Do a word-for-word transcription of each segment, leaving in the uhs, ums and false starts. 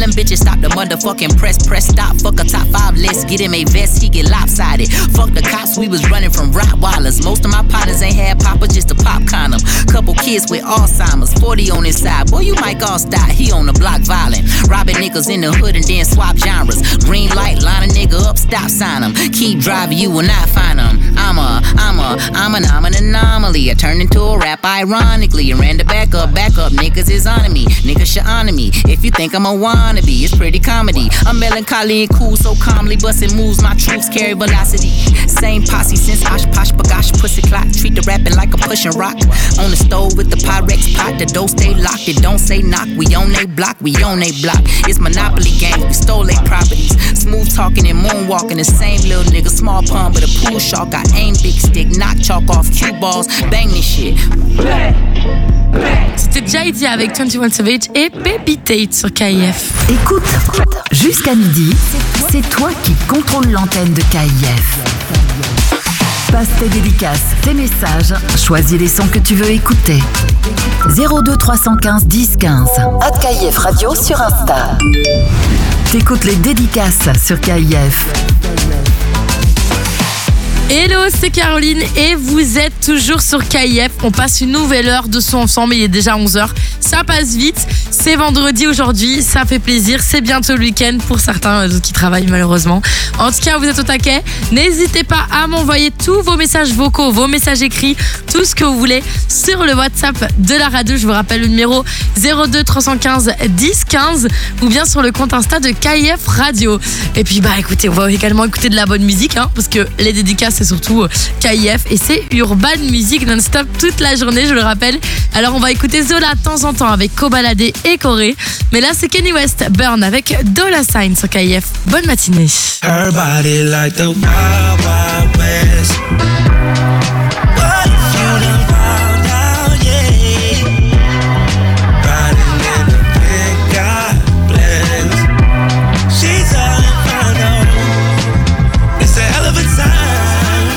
them bitches stop the motherfucking press. Press stop, fuck a top five list. Get him a vest, he get lopsided. Fuck the cops, we was running from Rottweilers. Most of my partners ain't had papa, just a pop condom. Couple kids with Alzheimer's, forty on his side. Boy, you might all style, he on the block violent. Robbing niggas in the hood and then swap genres. Green light, line a nigga up, stop sign him. Keep driving, you will not find him. I'm a, I'm a, I'm an, I'm an anomaly. I turned into a rap ironically and ran the back up, back up. Niggas is on me, niggas should honor me. If you think I'm a wannabe, it's pretty comedy. I'm melancholy and cool, so calmly busting moves. My troops carry velocity. Same posse since Osh Posh Bagash Pussy Clock. Treat the rapping like a pushing rock. On the stove with the Pyrex pot. The door stay locked, it don't say knock. We on they block, we on they block. It's Monopoly game, we stole they properties. Smooth talking and moonwalking. The same little nigga, small pun but a pool shark. I aim big stick, knock chalk off cue balls. Bang this shit. C'était J D avec vingt et un Savage et Baby Tate sur K I F. Écoute, jusqu'à midi, c'est toi qui contrôle l'antenne de K I F. Passe tes dédicaces, tes messages, choisis les sons que tu veux écouter. zéro deux trois un cinq dix quinze. À K I F Radio sur Insta. T'écoutes les dédicaces sur K I F. Hello, c'est Caroline et vous êtes toujours sur K I F. On passe une nouvelle heure de son ensemble, il est déjà onze heures. Ça passe vite, c'est vendredi aujourd'hui, ça fait plaisir, c'est bientôt le week-end pour certains qui travaillent malheureusement. En tout cas, vous êtes au taquet. N'hésitez pas à m'envoyer tous vos messages vocaux, vos messages écrits, tout ce que vous voulez sur le WhatsApp de la radio. Je vous rappelle le numéro zéro deux trois un cinq dix quinze ou bien sur le compte Insta de K I F Radio. Et puis bah écoutez, on va également écouter de la bonne musique hein, parce que les dédicaces c'est surtout K I F et c'est Urban Music non-stop toute la journée, je le rappelle. Alors on va écouter Zola de temps en temps avec Kobalade et Corée. Mais là c'est Kanye West, Burn avec Dolla Sign sur K I F. Bonne matinée. Her body like the Wild Wild West. What if you done found out, yeah? Riding in the big God bless. She's all inferno. It's a hell of a time.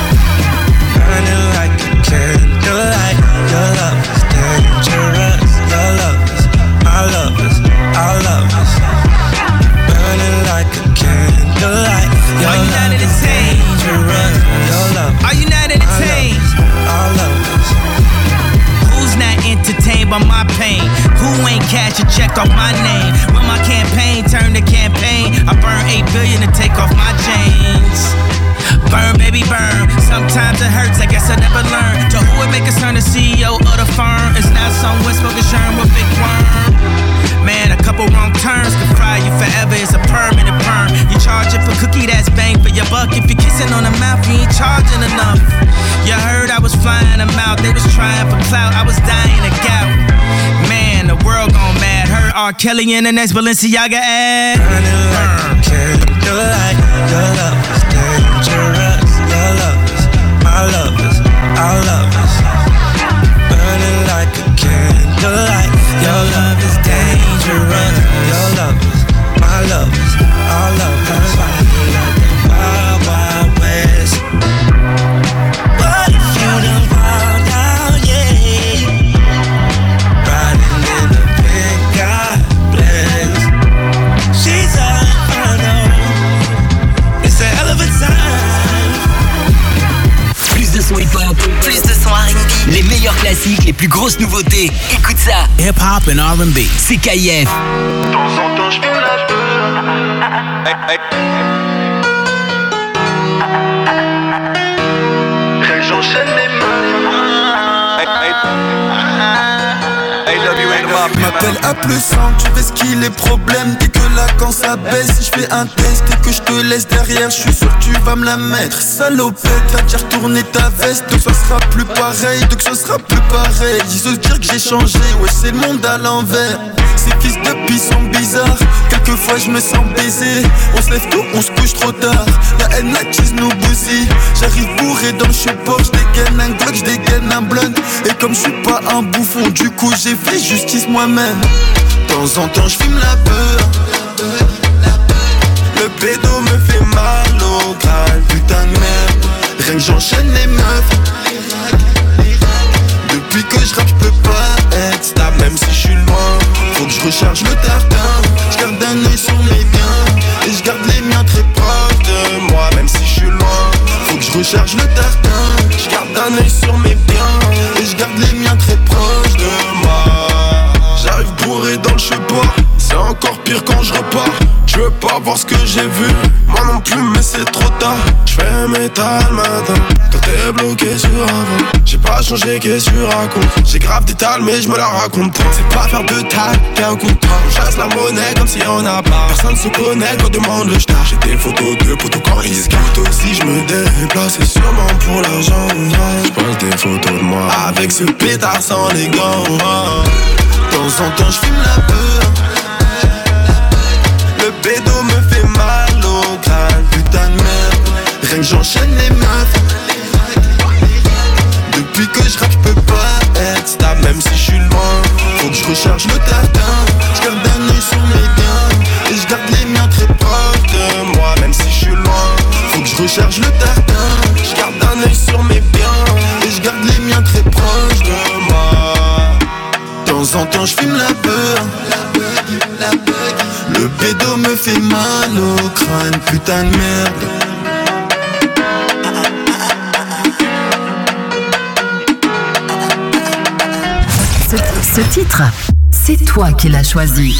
Burning like a candlelight. Your love is dangerous. Your love is, my love is, our love is. Burning like a candlelight. Your Are you not entertained? dangerous. Your love. Are you not entertained? Our love is. Who's not entertained by my pain? Who ain't cash a check off my name? When my campaign turned to campaign, I burned eight billion to take off my chains. Burn, baby, burn. Sometimes it hurts, I guess I never learned. To who would make us turn the C E O of the firm? It's not someone smoking sherm with big worm. Man, a couple wrong turns could fry you forever. It's a permanent perm. You charge it for cookie, that's bang for your buck. If you're kissing on the mouth, you ain't charging enough. You heard I was flying them out. They was trying for clout. I was dying of gout. Man, the world gone mad. Heard R. Kelly in the next Balenciaga ad. Burning like a candlelight. Your love is dangerous. Your love is, my love is, our love is. Burning like a candlelight. Your love is dangerous. Your love is, my love is, our love is. Burning like the Wild Wild West. What if you done found out, yeah? Riding in the big God bless. She's all inferno. It's a hell of a time. Plus de son hip-hop, plus de son R and B, les meilleurs classiques, les plus grosses nouveautés. Écoute ça. Hip-hop and R and B. C'est K I F. De temps en temps, je fume la peur. Hey, hey. Hey, j'enchaîne mes mains. Hey, hey. Hey, love you, ain't about me. M'appelle à plus cent, tu fais ce qu'il est problème. Dès que la quand ça baisse, si je fais un test et que je te laisse derrière, je suis sûr que tu vas me la mettre. Salopette, va déjà retourner ta veste. Donc ça sera plus pareil, donc ça sera plus pareil. Ils se dire que j'ai changé, ouais c'est le monde à l'envers. Ces fils de pis sont bizarres, quelquefois je me sens baisé. On se lève tôt, on se couche trop tard. La haine attise nos boussilles. J'arrive bourré dans le support, je dégaine un Glock, je dégaine un blunt. Et comme je suis pas un bouffon, du coup j'ai fait justice moi-même. De temps en temps je fume la peur. Le pédo me fait mal au crâne, putain de merde. Rien que j'enchaîne les meufs. Depuis que je rappe, je peux pas être stable, même si je suis loin. Faut que je recharge le tartin. Je garde un recharge le tartin. Je garde un œil sur mes biens et je garde les miens très proches de moi. J'arrive bourré dans le chemin, c'est encore pire quand je repars. Je veux pas voir ce que j'ai vu, moi non plus mais c'est trop tard. J'fais métal matin, toi t'es bloqué sur avant. J'ai pas changé, qu'est-ce que tu racontes? J'ai grave des tales mais je me la raconte pas. C'est pas faire de tales, t'es un contrat. On chasse la monnaie comme si on a pas. Personne se connaît quand demande le star. J'ai des photos de potos quand ils se gâtent. Aussi je me déplace, c'est sûrement pour l'argent. J'pose des photos de moi avec ce pétard sans les gants. De temps en temps j'fume la peur. Le bédo me fait mal au crâne, putain de merde. Rien que j'enchaîne les meufs. Depuis que je rappe, j'peux pas être stable, même si j'suis loin. Faut que je recharge le tartin. J'garde un œil sur mes biens et j'garde les miens très proches de moi, même si j'suis loin. Faut que je recharge le tartin. J'garde un œil sur mes biens et j'garde les miens très proches de moi. De temps en temps j'fume la peur. Le bédo me fait mal au crâne, putain de merde. Ce, ce titre, c'est toi qui l'as choisi.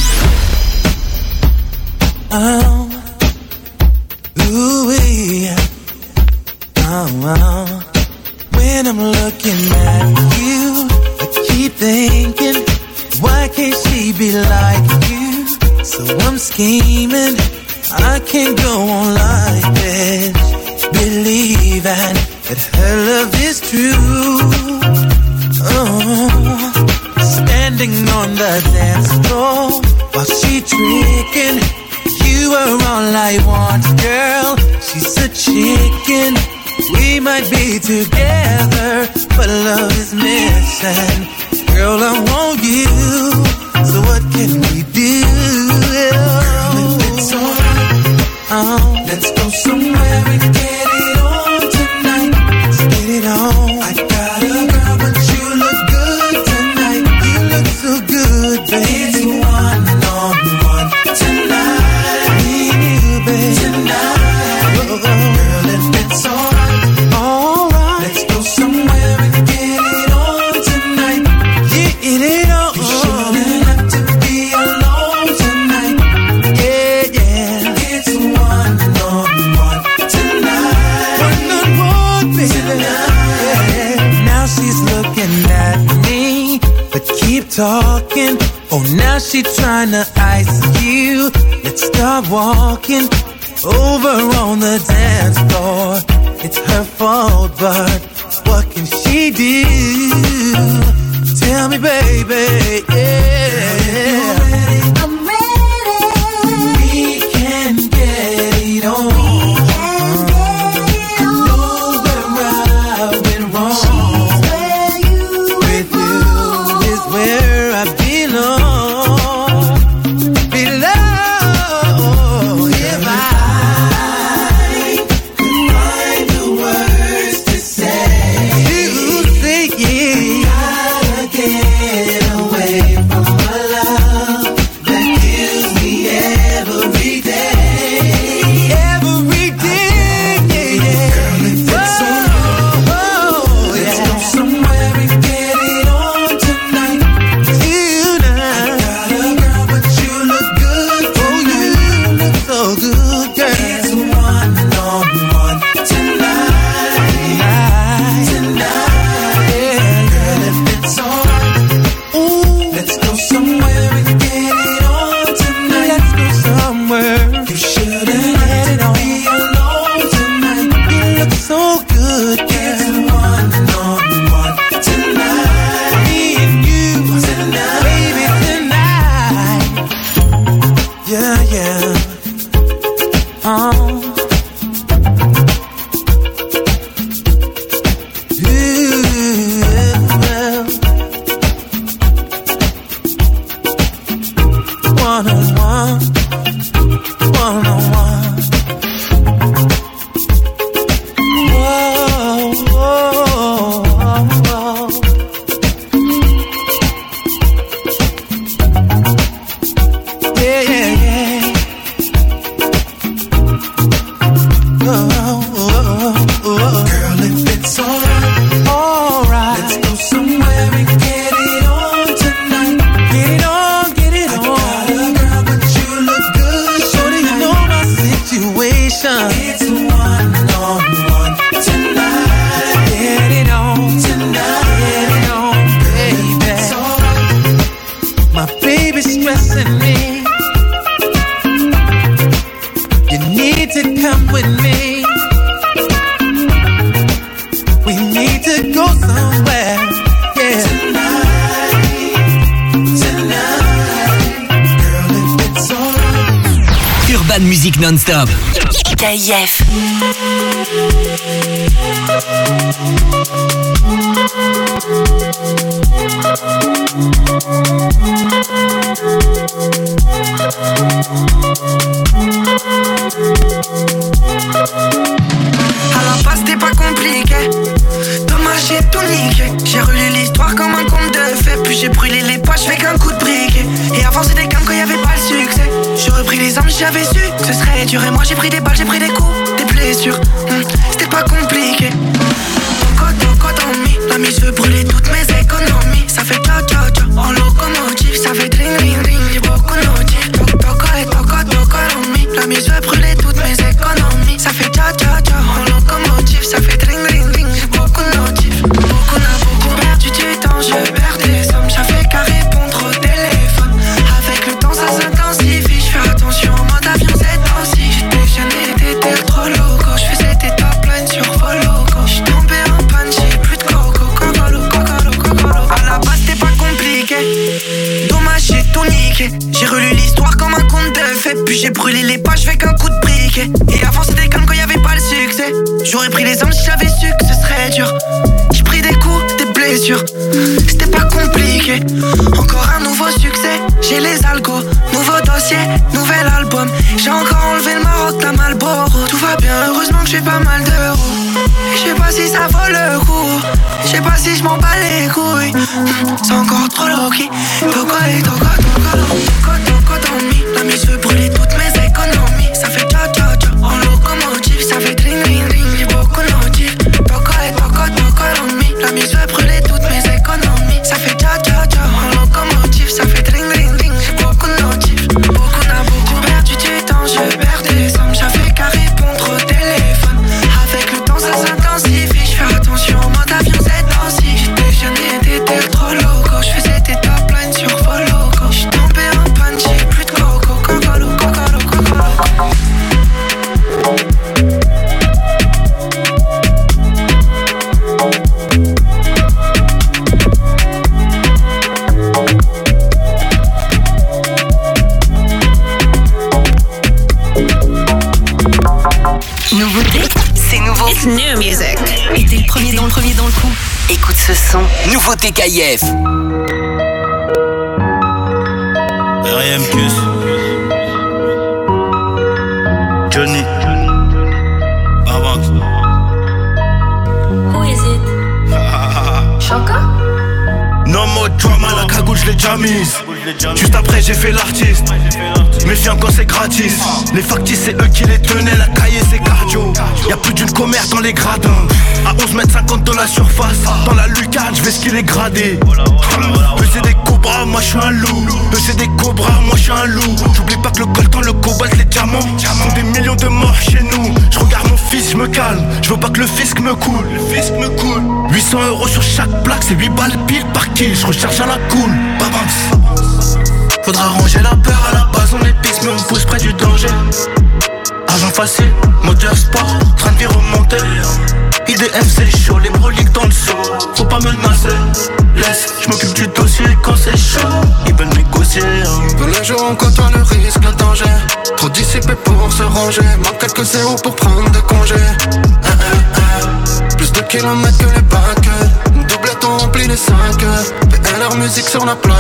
Oh, ooh, yeah. Oh, oh. When I'm looking at you, I keep thinking, why can't she be like you? So I'm scheming, I can't go on like this, believing that her love is true. Oh, standing on the dance floor while she tricking, you are all I want, girl. She's a chicken, we might be together, but love is missing. Girl, I want you, so what can we do? Girl, if it's alright, oh, let's go somewhere and get it on tonight. Let's get it on. I got a girl, but you look good tonight. You look so good, baby. It's one on one tonight. Me and you, baby. Tonight. Oh, girl, if it's alright, alright, let's go somewhere and get it on tonight. Get it on. You shouldn't have to be alone tonight. Yeah, yeah. It's one on one tonight. One on one, baby. Tonight. Yeah. Now she's looking at me, but keep talking. Oh, now she tryna ice you. Let's start walking over on the dance floor. It's her fault, but what can she do? Tell me, baby, yeah. I'm ready. We can get it on. I know where I went wrong. With you is where I belong. Below, if I could find the words to say, you say yeah. Gotta get away from my love that kills me every day. Every day, yeah, yeah. Girl, if it's alright, oh, let's go somewhere and get it on tonight. Tonight. I got a girl, but you look good. Oh, you look so good, girl. It's one on one tonight. Tonight. Tonight. Yeah, girl, if it's alright, ooh, let's go somewhere and get it on tonight. Let's go somewhere. You shouldn't let it be alone tonight. You look so good, girl. It's one on one tonight. Me and you tonight, baby, tonight. Yeah, yeah. Oh. Ooh, well. One on one, one on one. Whoa, whoa, whoa, whoa. Yeah, yeah, yeah. pas de musique non-stop. K I F. À la base c'était pas compliqué. Dommage j'ai tout niqué. J'ai relu l'histoire comme un conte de fées. Puis j'ai brûlé les poches avec un coup de briquet. Et avant c'était calme quand y'avait pas le succès. J'aurais pris les armes si j'avais su que ce serait dur. Et moi j'ai pris des balles, j'ai pris des coups, des blessures. hum, C'était pas compliqué. Toco toco dans mi. La mise veut brûler toutes mes économies. Ça fait tcha tcha tcha en locomotive. Ça fait dring ring ring, j'ai beaucoup de notifs. Toco toco et toco toco dans mi. La mise veut brûler toutes mes économies. Ça fait tcha tcha tcha en locomotive. Ça fait dring ring ring, j'ai beaucoup de notifs. Beaucoup n'a beaucoup perdu du temps, je perds des sommes. J'avais qu'à répondre au téléphone. Avec le temps ça s'intensifie. Je fais attention en mode avion cette temps-ci. J'étais jeune et déter trop loco. Je faisais des top lines sur vos logos. J'suis tombé en panne, j'ai plus de coco. Cocolo, cocolo, cocolo. À la base c'était pas compliqué. Dommage j'ai tout niqué. J'ai relu l'histoire comme un conte de fées. Puis j'ai brûlé les pages avec un coup de briquet. Et avant c'était calme quand y'avait pas le succès. J'aurais pris les armes si j'avais su que ce serait dur. J'ai pris des coups, des blessures. C'était pas compliqué. Encore un nouveau succès. J'ai les algos, nouveau dossier, nouvel album. J'ai encore enlevé le Maroc, la Malboro. Tout va bien, heureusement que j'ai pas mal d'euros. Je sais pas si ça vaut le coup. Je sais pas si je m'en bats les couilles. C'est encore trop low-key. Toco et toco, toco, toco, toco dans mi. La mise veut brûler toutes mes économies. Ça fait tcha tcha tcha en locomotive. Ça fait dring ring ring, j'ai beaucoup de notifs. Toco et toco, toco dans mi. La mise veut brûler toutes mes économies. Ça fait tcha tcha tcha en locomotive. Ça fait dring ring ring, j'ai beaucoup de notifs. Beaucoup n'a beaucoup perdu du temps, je perds des sommes. J'avais qu'à répondre au téléphone. Avec le temps ça s'intensifie. Je fais attention en mode avion cette temps-ci. J'étais jeune et déter trop loco. Je faisais des top lines sur vos logos. J'suis tombé en panne, j'ai plus de coco. Cocolo, cocolo, cocolo. Nouveauté, c'est nouveau. It's new music. Et t'es le premier dans le premier dans le coup. Écoute ce son. Nouveauté K I F. R I M Plus Johnny Barbanks. Who is it? Choco? No more drama, la cagoule je l'ai déjà mise. Juste après j'ai fait l'artiste. Méfiant quand c'est gratis. Les factices c'est eux qui les tenaient. La cahier c'est cardio. Y'a plus d'une commère dans les gradins. À onze mètres cinquante de la surface. Dans la lucarne j'vais ce qu'il est gradé. Eux c'est des cobras, moi je suis un loup. Eux c'est des cobras, moi je suis un loup. J'oublie pas que le coltan, le cobalt, les diamants font des millions de morts chez nous. Je regarde mon fils, je me calme. Je veux pas que le fisc me coule. Le fisc me coule. huit cents euros sur chaque plaque, c'est huit balles pile par kill. Je recharge à la cool. Babams. Faudra ranger la peur à la base, on est pisse mais on pousse près du danger. Argent facile, moteur sport, train de vie remonter. I D F c'est chaud, les broliques dans le seau. Faut pas menacer, laisse, j'm'occupe du dossier quand c'est chaud. Ils veulent négocier hein. Tous les jours on côtoie le risque, le danger. Trop dissipé pour se ranger. Manque quelques zéros pour prendre des congés. eh, eh, eh. Plus de kilomètres que les bacs. Une doublette on remplit les cinq. P L R musique sur la plaque.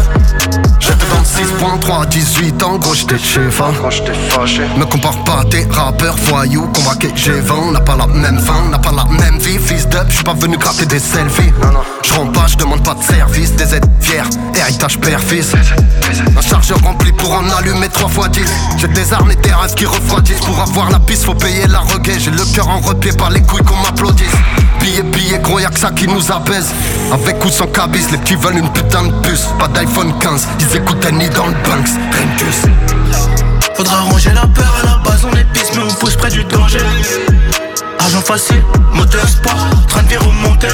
J'étais vingt-six point trois, dix-huit ans, gros j'étais chef hein. Gros j'étais fâché. Me compare pas à tes rappeurs voyous qu'on braquait G vingt. On n'a pas la même fin, on n'a pas la même vie. Fils d'up, j'suis pas venu gratter des selfies. J'rends pas, j'demande pas de service. Des aides fiers, héritage père-fils. Un chargeur rempli pour en allumer trois fois dix. J'ai des armes et des rêves qui refroidissent. Pour avoir la piste faut payer la regaie. J'ai le cœur en repied par les couilles qu'on m'applaudisse. Billet, billet, gros y'a que ça qui nous apaise. Avec ou sans cabis, les petits veulent une putain de puce. Pas d'iPhone quinze, ils écoutent Annie dans le Banks. Rentus. Faudra ranger la peur à la base, on est pisse mais on pousse près du danger. Argent facile, moteur sport, train de vie remonter.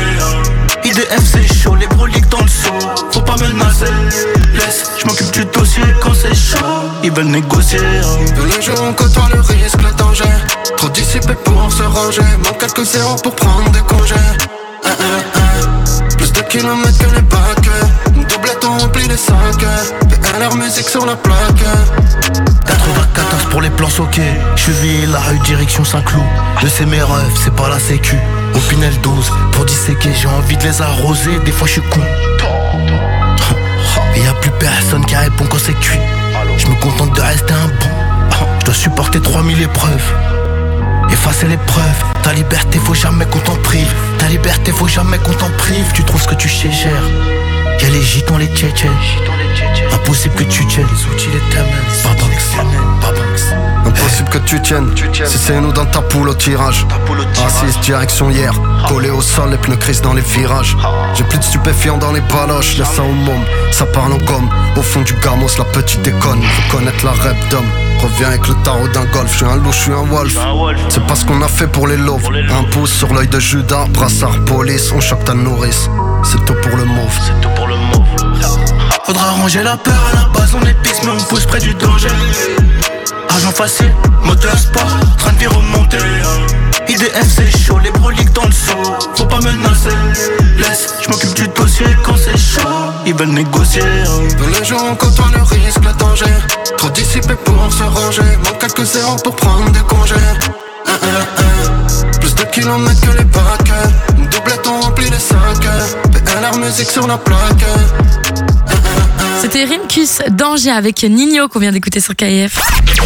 I D F c'est chaud, les broliques dans le seau. Faut pas menacer, laisse, j'm'occupe du dossier quand c'est chaud. Ils veulent négocier hein. Tous les jours on côtoie le risque, le danger. Trop dissipé pour se ranger. Manque quelques zéros pour prendre des congés. eh, eh, eh. Plus de kilomètres que les bacs. Une doublette on remplit les cinq. P L R musique sur la plaque. quatre-vingt-quatorze pour les plans soqué, cheville, la rue, direction Saint-Cloud. Je sais mes rêves, c'est pas la sécu. Au Pinel douze, pour disséquer, j'ai envie de les arroser. Des fois je suis con. Et y'a plus personne qui répond quand c'est cuit. Je me contente de rester un bon. Je dois supporter trois mille épreuves. Effacer l'épreuve. Ta liberté, faut jamais qu'on t'en prive. Ta liberté, faut jamais qu'on t'en prive. Tu trouves ce que tu sais gères. Y'a les gitans, les tchétchènes. Impossible que tu tiennes. Les outils, les thèmes. Impossible que tu tiennes. Si c'est nous dans ta poule au tirage. Assise, direction hier. Collé au sol, les pneus crissent dans les virages. J'ai plus de stupéfiants dans les baloches. Laisse ça au môme, ça parle en gomme. Au fond du gamos, la petite déconne. Faut connaître la rep d'homme. Reviens avec le tarot d'un golf. Je suis un loup, je suis un wolf. C'est pas ce qu'on a fait pour les loaves. Un pouce sur l'œil de Judas. Brassard police, on choque ta nourrice. C'est tout pour le mauve. C'est tout pour le mauve. Faudra ranger la peur à la base, on est pisse mais on pousse près du danger. Argent facile, moteur sport, train de vie remonter. I D F c'est chaud, les broliques dans le seau. Faut pas menacer, laisse, je m'occupe du dossier quand c'est chaud. Ils veulent négocier. Dans les jours on côtoie le risque, le danger. Trop dissipé pour se ranger. Manque quelques zéros pour prendre des congés. un, un, un. Plus de kilomètres que les bacs. Une doublette on remplit les sacs. P L R musique sur la plaque. C'était Rimkus Danger avec Nino qu'on vient d'écouter sur K I F.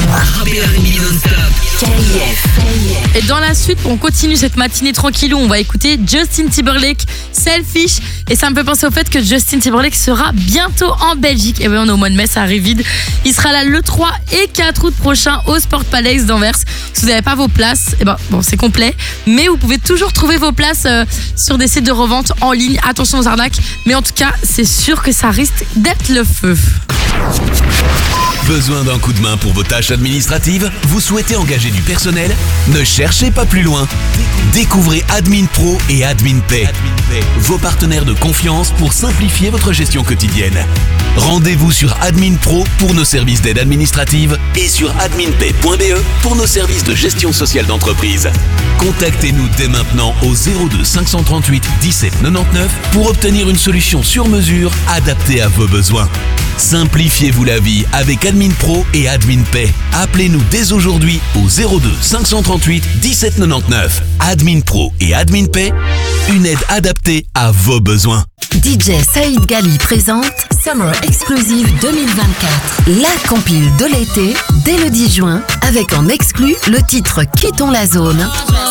Et dans la suite, on continue cette matinée tranquillou. On va écouter Justin Timberlake, Selfish. Et ça me fait penser au fait que Justin Timberlake sera bientôt en Belgique. Et oui, on est au mois de mai, ça arrive vite. Il sera là le trois et quatre août prochain au Sport Palace d'Anvers. Si vous n'avez pas vos places, et ben, bon, c'est complet. Mais vous pouvez toujours trouver vos places euh, sur des sites de revente en ligne. Attention aux arnaques. Mais en tout cas, c'est sûr que ça risque d'être le feu. Besoin d'un coup de main pour vos tâches administratives? Vous souhaitez engager du personnel? Ne cherchez pas plus loin. Découvrez Admin Pro et Admin Pay, vos partenaires de confiance pour simplifier votre gestion quotidienne. Rendez-vous sur Admin Pro pour nos services d'aide administrative et sur adminpay point b e pour nos services de gestion sociale d'entreprise. Contactez-nous dès maintenant au zéro deux cinq cent trente-huit dix-sept quatre-vingt-dix-neuf pour obtenir une solution sur mesure adaptée à vos besoins. Simplifiez-vous la vie avec Admin Pro et Admin Pay. Appelez-nous dès aujourd'hui au zéro deux cinq cent trente-huit dix-sept quatre-vingt-dix-neuf. Admin Pro et Admin Pay, une aide adaptée à vos besoins. D J Saïd Gali présente Summer Exclusive deux mille vingt-quatre. La compile de l'été dès le dix juin avec en exclu le titre Quittons la zone,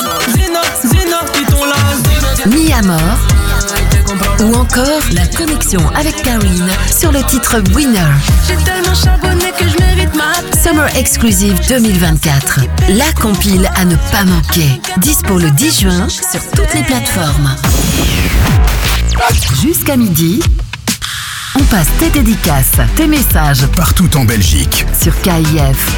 Mi Amor ou encore la connexion avec Karine sur le titre Winner. J'ai tellement charbonné que je mérite ma Summer Exclusive deux mille vingt-quatre. La compile à ne pas manquer. Dispo le dix juin sur toutes les plateformes. Jusqu'à midi, on passe tes dédicaces, tes messages partout en Belgique sur K I F.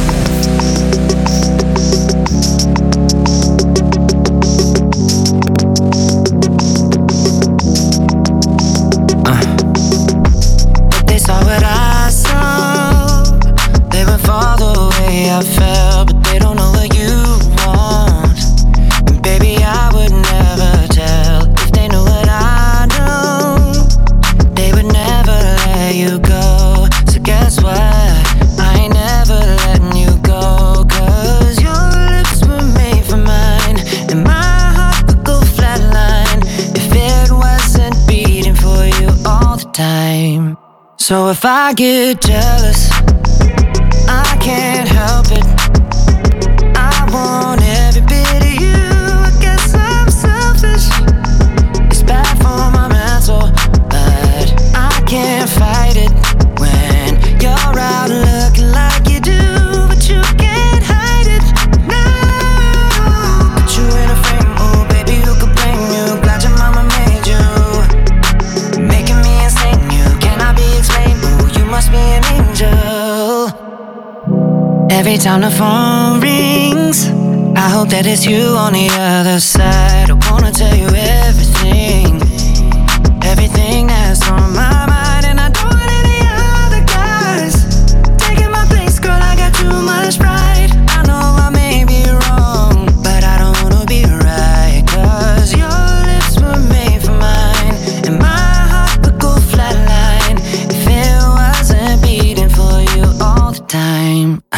I felt, but they don't know what you want. And baby, I would never tell. If they knew what I know, they would never let you go. So guess what? I ain't never letting you go. Cause your lips were made for mine, and my heart would go flatline if it wasn't beating for you all the time. So if I get jealous, I can't help it. I want every bit of you. I guess I'm selfish. It's bad for my mental, but I can't fight it when you're out looking like you do, but you can't hide it. No, put you in a frame, oh baby, who could blame you? Glad your mama made you, making me insane. You cannot be explained. Oh, you must be an angel. Every time the phone rings, I hope that it's you on the other side. I wanna tell you everything, everything that's on my mind. And I don't want any other guys taking my place, girl, I got too much pride. I know I may be wrong, but I don't wanna be right. Cause your lips were made for mine, and my heart would go flatline if it wasn't beating for you all the time.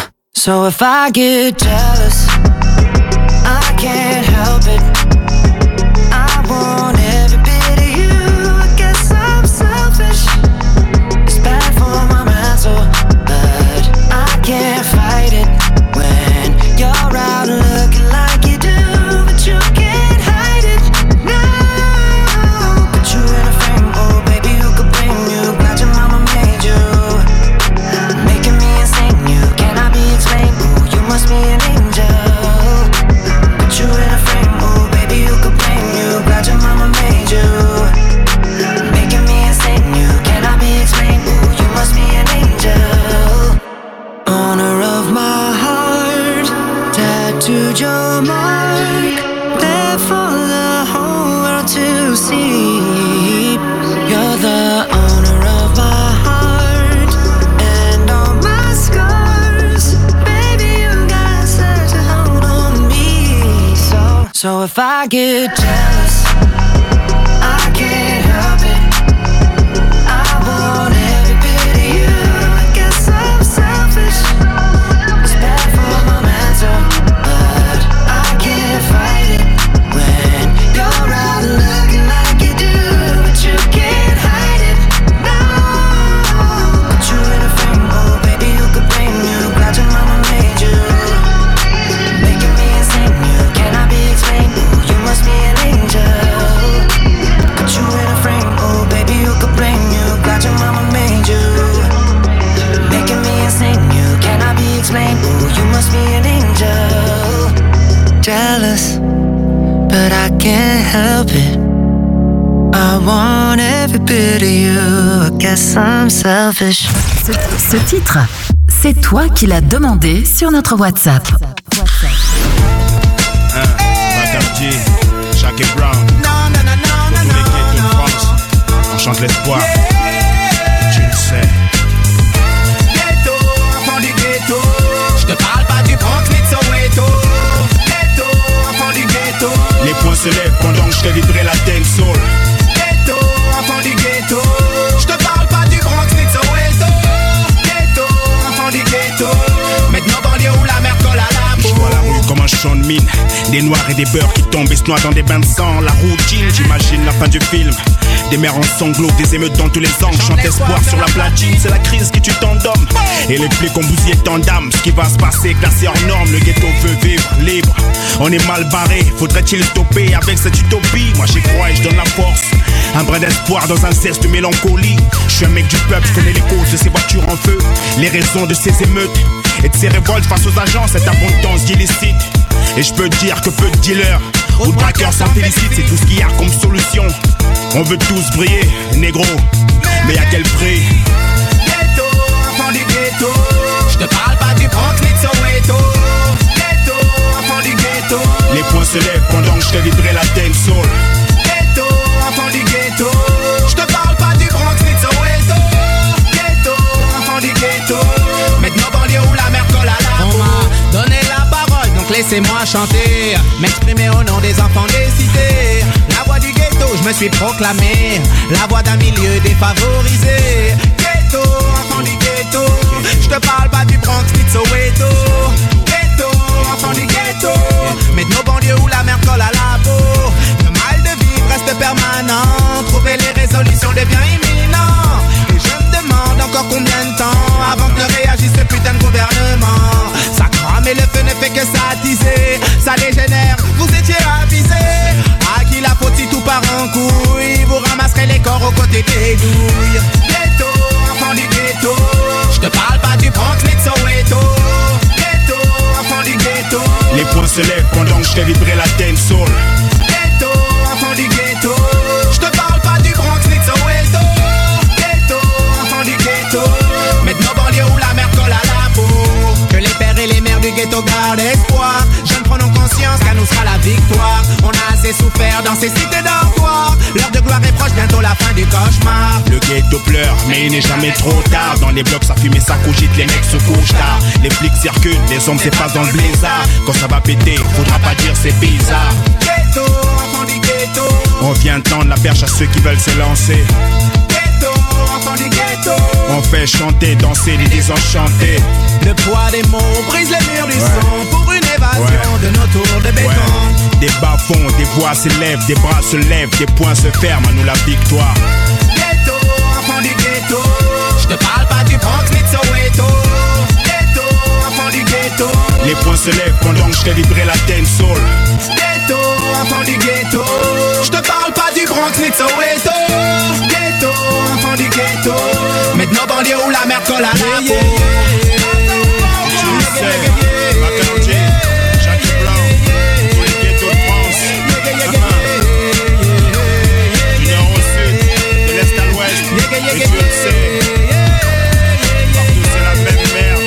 So if I get jealous, I can't help it. I want every bit of you. I guess I'm selfish. It's bad for my mental, but I can't fight it when you're out looking like you do, but you can't hide it. No, put you in a frame, oh baby, who could blame you? Glad your mama made you, making me insane. You cannot be explained. Ooh, you must be an angel. Put you in a frame, oh baby, who could blame you? Glad your mama made you, making me insane. You cannot be explained. Ooh, you must be an angel. Owner of my heart, tattooed your mark, there for the whole world to see. You're the owner of my heart and all my scars. Baby, you got such a hold on me. So, so if I get jealous, I can't help it. I want every bit of you. I guess I'm selfish. It's bad for my mental, but I can't fight it when you're out looking like you do, but you can't hide it. No, put you in a frame, oh baby, who could blame you? Glad your mama made you, making me insane. You cannot be explained. Ooh, you must be an angel. Put you in a frame, oh baby, who could blame you? Glad your mama made you, making me insane. You cannot be explained. Ooh, you must be an angel. Jealous, but I can't help it. I want every bit of you. I guess I'm selfish. Ce, ce titre, c'est toi qui l'as demandé sur notre WhatsApp. Hein, Madame J, Jackie Brown. Non, non, non, non, Pour tous les ghettos de France, on chante l'espoir. Tu le sais. Ghetto, enfant du ghetto. Je te parle pas du Bronx ni de Soweto. Ghetto, enfant du ghetto. Les poings se lèvent pendant que je te vibrerai la dancehall. Ghetto, enfant du ghetto. Je te parle pas du Bronx ni de Soweto. Ghetto, enfant du ghetto. Maintenant banlieue où la mer colle à la peau. Je vois la rue comme un champ de mine. Des noirs et des beurs qui tombent et se noient dans des bains de sang. La routine, j'imagine la fin du film. Des mères en sanglots, des émeutes dans tous les angles. Chante espoir sur la platine, c'est la crise qui tue tant d'hommes. Et les flics ont bousillé tant d'âmes. Ce qui va se passer, classé hors norme. Le ghetto veut vivre libre. On est mal barré, faudrait-il stopper avec cette utopie? Moi j'y crois et je donne la force. Un brin d'espoir dans un zeste de mélancolie. Je suis un mec du peuple, je connais les causes de ces voitures en feu, les raisons de ces émeutes et de ces révoltes face aux agents, cette abondance d'illicite. Et je peux te dire que peu de dealers ou de braqueurs s'en félicitent. C'est tout ce qu'il y a comme solution. On veut tous briller, négro, mais à quel prix? Ghetto, enfant du ghetto. Je te parle pas du Bronx ni de Soweto. Ghetto, enfant du ghetto. Les poings se lèvent pendant que je te vibrerai la dancehall. Ghetto, enfant du ghetto. Je te parle pas du Bronx ni de Soweto. Ghetto, enfant du ghetto. Maintenant banlieue où la mer colle à la peau. On m'a donné la parole, donc laissez-moi chanter, m'exprimer au nom des enfants des cités. La voix du ghetto, je me suis proclamé, la voix d'un milieu défavorisé. Ghetto, enfant du ghetto. Je te parle pas du Bronx ni de Soweto. Ghetto, enfant du ghetto. Maintenant banlieue où la mer colle à la peau. Le mal de vivre reste permanent. Trouver les résolutions devient imminent. Et je me demande encore combien de temps avant que ne réagisse ce putain de gouvernement. Ça crame et le feu ne fait que s'attiser. Ça dégénère, vous étiez avisés. À qui la faute si tout part en couille? Vous ramasserez les corps aux côtés des douilles. Ghetto, enfant du ghetto. Je te parle pas du Bronx ni de Soweto. Ghetto, enfant du ghetto. Les poings se lèvent pendant que je te vibrerai la dancehall. Ghetto, enfant du ghetto. Je te parle pas du Bronx ni de Soweto. Ghetto, enfant du ghetto. Maintenant banlieue où la mer colle à la peau. Que les pères et les mères du ghetto gardent espoir. Jeunes prenons conscience qu'à nous sera la victoire. On a assez souffert dans ces cités dortoirs. L'heure de gloire est proche, bientôt la fin du cauchemar. Le ghetto pleure, mais il n'est jamais trop tard. Dans les blocs ça fume et ça cogite, les mecs se couchent tard. Les flics circulent, les hommes s'effacent dans le blizzard. Quand ça va péter, faudra pas dire c'est bizarre. Ghetto, enfant du ghetto. On vient tendre la perche à ceux qui veulent se lancer. Ghetto, enfants du ghetto. On fait chanter, danser les désenchantés. Le poids des mots brise les murs du Ouais. son pour une évasion Ouais. de nos tours de béton. Ouais. Des bas-fonds, des voix s'élèvent, des bras se lèvent, des poings se ferment, à nous la victoire. Ghetto, enfant du ghetto. Je te parle pas du Bronx ni de Soweto. Ghetto, enfant du ghetto. Les poings se lèvent pendant que je fais vibrer la dancehall. Ghetto, enfant du ghetto. Je te parle pas du Bronx ni de Soweto. Ghetto, enfant du ghetto. Maintenant banlieue où la merde colle à la peau. Tu le sais, Macardy, Jacques Blanc, tous les ghettos de France. Du nord au sud, de l'est à l'ouest, et tu le sais. Partout c'est la même merde.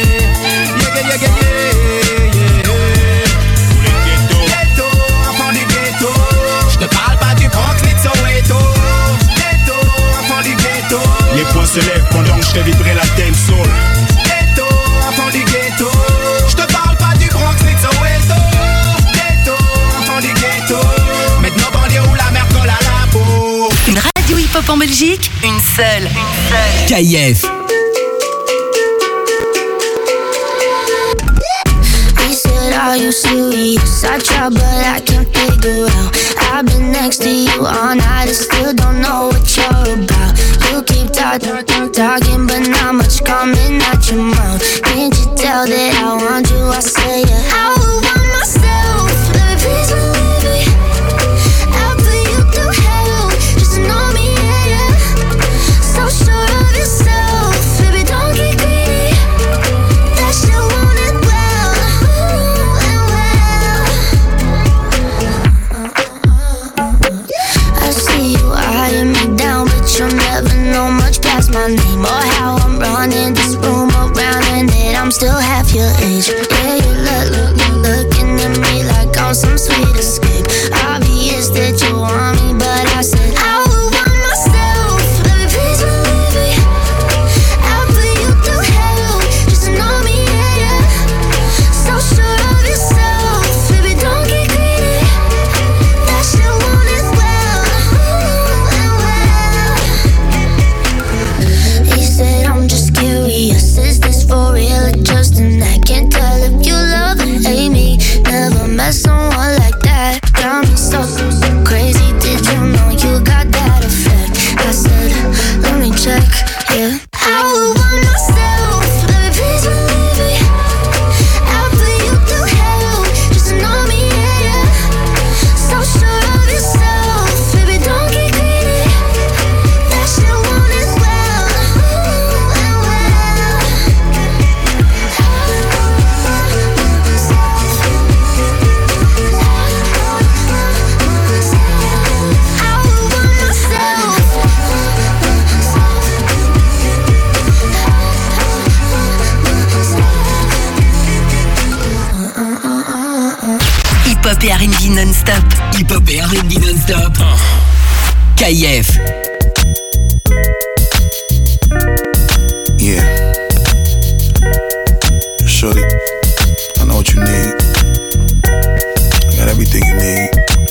Tous les ghettos. Ghetto, enfant du ghetto. Je te parle pas du Bronx ni de Soweto. Ghetto, enfant du ghetto. Les poings se lèvent pendant que je fais vibrer la dancehall. Ghetto, enfant du ghetto. Je te parle pas du Bronx ni de Soweto. Ghetto, enfant du ghetto. Maintenant banlieue où la merde colle à la peau. Une radio hip-hop en Belgique, une seule. K I F. He said, are you serious? I try but I can't figure out. I've been next to you all night and still don't know what you're about. You keep talking, talking, but not much coming out your mouth. Can't you tell that I want you? I say yeah. I would want myself, baby, please believe me. I'll put you through hell, just to know me, yeah, yeah. So sure of yourself, baby, don't get greedy. That shit want it well, ooh, and well. I see you eyeing me down, but you'll never know much past my name or how I'm running this room around, and that I'm still half your age. Yeah, you look, look, look, looking at me like I'm some sweet escape. Obvious that you want me, but I said I would want myself. Baby, please believe me. I'll put you through hell, just to know me, yeah, yeah. So sure of yourself, baby, don't get greedy. That shit want it well, ooh, and well. He said, I'm just curious, is this for real or just an act? Can't tell if you love or hate me. Never met someone like that. Got me so crazy, did you know you got that effect? I said, let me check, yeah. I would want myself, baby, please believe me. I'll put you through hell, just to know me, yeah, yeah. So sure of yourself, baby, don't get greedy. That shit want it well, ooh, and well. I would want myself. Hip-hop et R and B non-stop. Hip-hop et R and B non-stop. K I F. Yeah. Shorty, I know what you need. I got everything you need.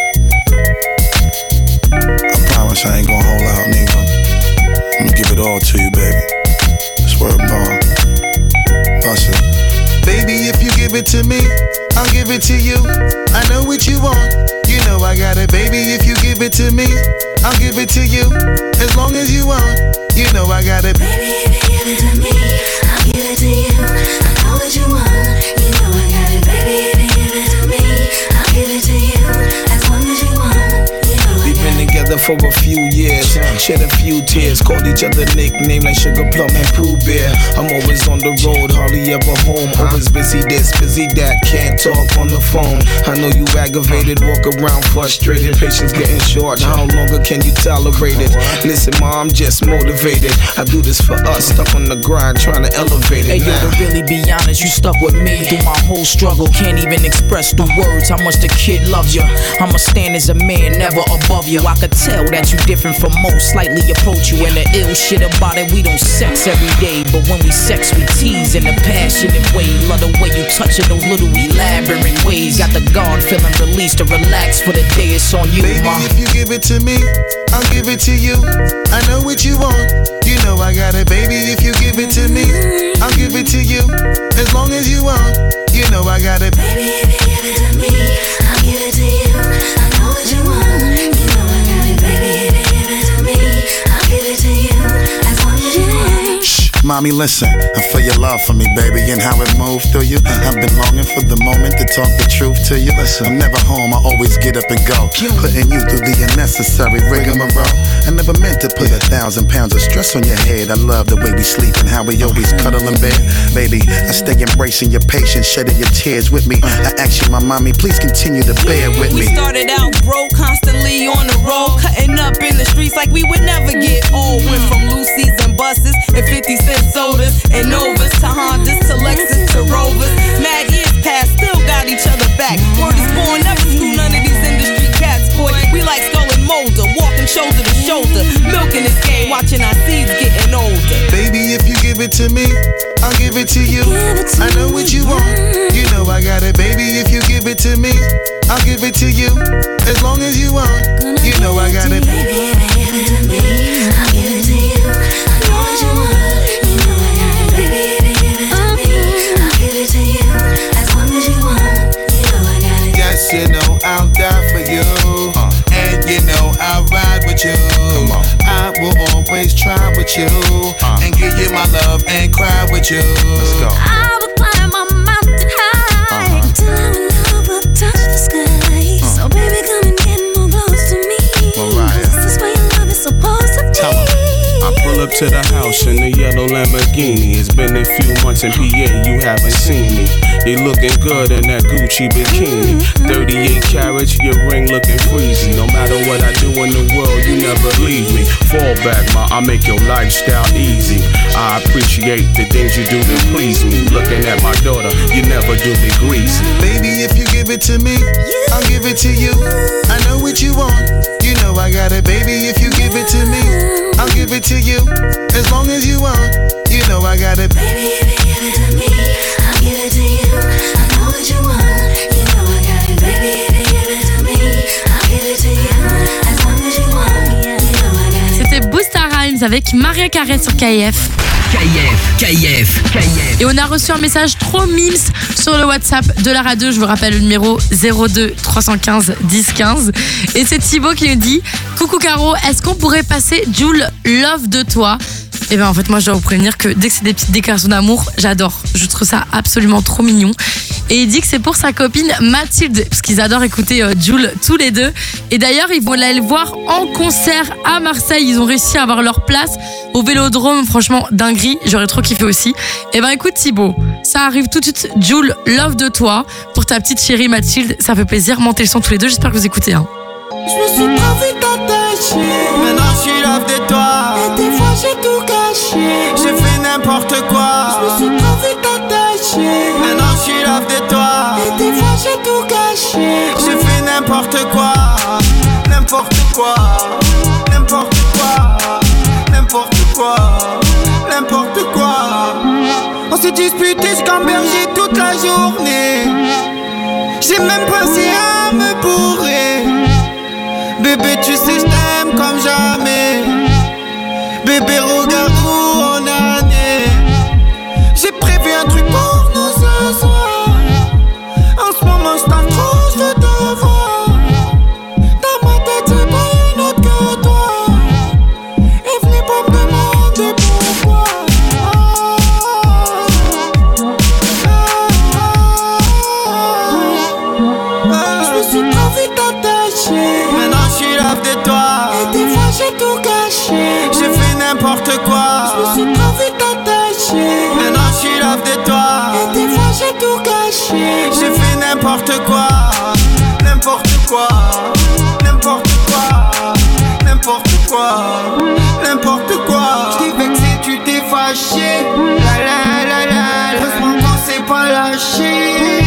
I promise I ain't gonna hold out, nigga. I'm gonna give it all to you, baby. Swear upon. Bust it. Baby, if you give it to me, I'll give it to you. I know what you want. You know I got it, baby. If you give it to me, I'll give it to you. As long as you want. You know I got it. Baby, if you give it to me, I'll give it to you. I know what you want. You know I got it. Baby, if you give it to me, I'll give it to you. As long as you want. You know I We've been together for a few years, shed a few tears, called each other nicknames like Sugar Plum and Pooh Bear. I'm always on the road, hardly ever home. Always busy this, busy that, can't talk on the phone. I know you aggravated, walk around frustrated, patience getting short. How longer can you tolerate it? Listen, ma, I'm just motivated. I do this for us, stuck on the grind, trying to elevate it. Hey, yo, to really be honest, you stuck with me through my whole struggle. Can't even express the words how much the kid loves you. I'ma stand as a man, never above you. I could tell tell that you different from most. Slightly approach you, and the ill shit about it, we don't sex every day, but when we sex, we tease in a passionate way. Love the way you touch it, those little elaborate ways. Got the guard feeling released to relax for the day. It's on you, baby, ma. If you give it to me, I'll give it to you. I know what you want, you know I got it, baby. If you give it to me, I'll give it to you. As long as you want, you know I got it, baby. If you give it to me, I'll give it to you. I know what you want, you know I got it, baby. If you give it to me, I'll give it to you. As long as you want. Shh, mommy, listen. I feel your love for me, baby, and how it moved through you. I've been longing for the moment to talk the truth to you. I'm never home, I always get up and go, putting you through the unnecessary rigmarole. I never meant to put a thousand pounds of stress on your head. I love the way we sleep and how we always cuddle in bed. Baby, I stay embracing your patience, shedding your tears with me. I ask you, my mommy, please continue to bear with me. We started out broke, constantly on the road, cutting up in the streets like we would never get old. Went from Lucy's and buses and fifty cent sodas and Novas to Hondas to Lexus to Rovers. Mad years past, still got each other back. Word is born, never screw none of these industry cats, boy. We like Skull and Molder, walking shoulder to shoulder, milking this game, watching our seeds getting older. Baby, if you give it to me, I'll give it to you. I know what you want, you know I got it, baby. If you give it to me, I'll give it to you. As long as you want, you know I got it, baby. If you give it to me, I'll give it to you. I know what you want, you know I got it, baby. If you give it to me, I'll give it to you. As long as you want, you know I got it. Yes, you know I'll die for you, uh, and you know I'll ride with you. Come on. I will always try with you, uh, and give you my love and cry with you. Let's go. I will climb a mountain high, uh-huh, until our love will touch the sky. Uh. So baby, come and get more close to me. Mariah. This is where your love is supposed to be. I pull up to the house in the yellow Lamborghini. It's been a few months in P A, you haven't seen me. You looking good in that Gucci bikini. thirty-eight carats, your ring looking freezy. No matter what I do in the world, you never leave me. Fall back, ma, I make your lifestyle easy. I appreciate the things you do to please me. Looking at my daughter, you never do me greasy. Baby, if you give it to me, I'll give it to you. I know what you want, you know I got it, baby. If you give it to me, I'll give it to you. As long as you want, you know I got it, baby. If you give it to me, I'll give it to you. I know what you want, you know I got it, baby. If you give it to me, I'll give it to you. As long as you want, you know I got it. C'était Busta Rhymes avec Maria Carré sur K I F. K I F, K I F, K I F. Et on a reçu un message trop mimes sur le WhatsApp de la radio. Je vous rappelle le numéro zéro deux trois cent quinze dix quinze. Et c'est Thibaut qui nous dit: coucou Caro, est-ce qu'on pourrait passer Jul Love de toi? Et bien en fait moi je dois vous prévenir que dès que c'est des petites déclarations d'amour, j'adore. Je trouve ça absolument trop mignon. Et il dit que c'est pour sa copine Mathilde, parce qu'ils adorent écouter euh, Jul tous les deux. Et d'ailleurs ils vont aller le voir en concert à Marseille. Ils ont réussi à avoir leur place au Vélodrome. Franchement dinguerie, j'aurais trop kiffé aussi. Et ben écoute Thibaut, ça arrive tout de suite. Jul Love de toi pour ta petite chérie Mathilde. Ça fait plaisir, montez le son tous les deux. J'espère que vous écoutez hein. Je me suis pas vu t'attacher, maintenant je suis love de toi. Et des fois j'ai tout gâché, j'ai fait n'importe quoi. Je me suis pas vu t'attacher, maintenant je suis love de toi. Et des fois j'ai tout gâché, j'ai fait n'importe quoi. N'importe quoi, n'importe quoi, n'importe quoi, n'importe quoi. On s'est disputé jusqu'en berger toute la journée. J'ai même pensé à me bourrer. Bébé, tu sais, je t'aime comme jamais. Bébé, regarde où on en est. J'ai prévu un truc pour nous ce soir. En ce moment, je t'aime trop, je veux te voir. Dans ma tête, c'est pas une autre que toi. Et venez pas me demander pourquoi. Je me suis pas vu t'attacher. Maintenant je suis love de toi. Et des fois j'ai tout gâché, j'ai fait n'importe quoi. Je me suis pas vu t'attacher. Maintenant je suis love de toi. Et des fois j'ai tout gâché, j'ai fait n'importe quoi. N'importe quoi, n'importe quoi, n'importe quoi, n'importe quoi. Je t'ai vexé, tu t'es fâché. La la la la, heureusement qu'on s'est pas lâché.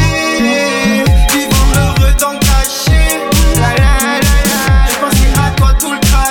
Vivant heureux dans caché. La la la la, je pensais à toi tout le trajet.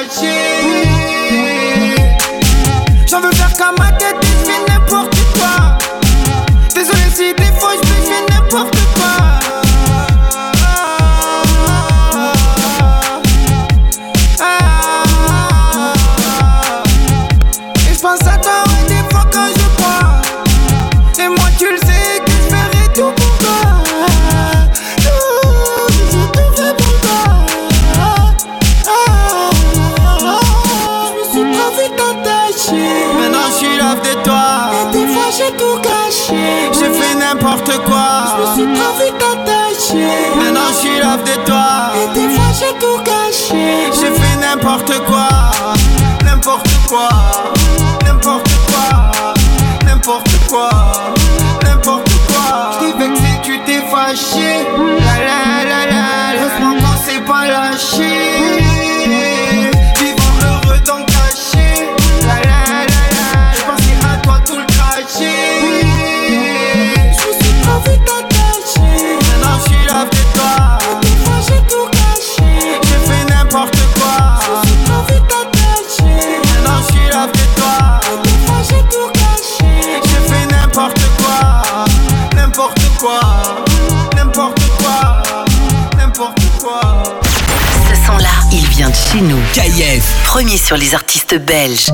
caché. La la la la, laisse-moi quand c'est pas lâché. Vivant heureux dans le cachet. La la la la, j'pensais à toi tout le trajet. Je suis pas vite attaché. Maintenant j'suis là avec toi. Des fois j'ai tout caché. J'ai fait n'importe quoi. Je suis pas vite attaché. Maintenant j'suis là avec toi. Des fois j'ai tout caché. J'ai fait n'importe quoi. N'importe quoi. N'importe quoi. N'importe quoi. Ce son-là, il vient de chez nous. K I F. Premier sur les artistes belges.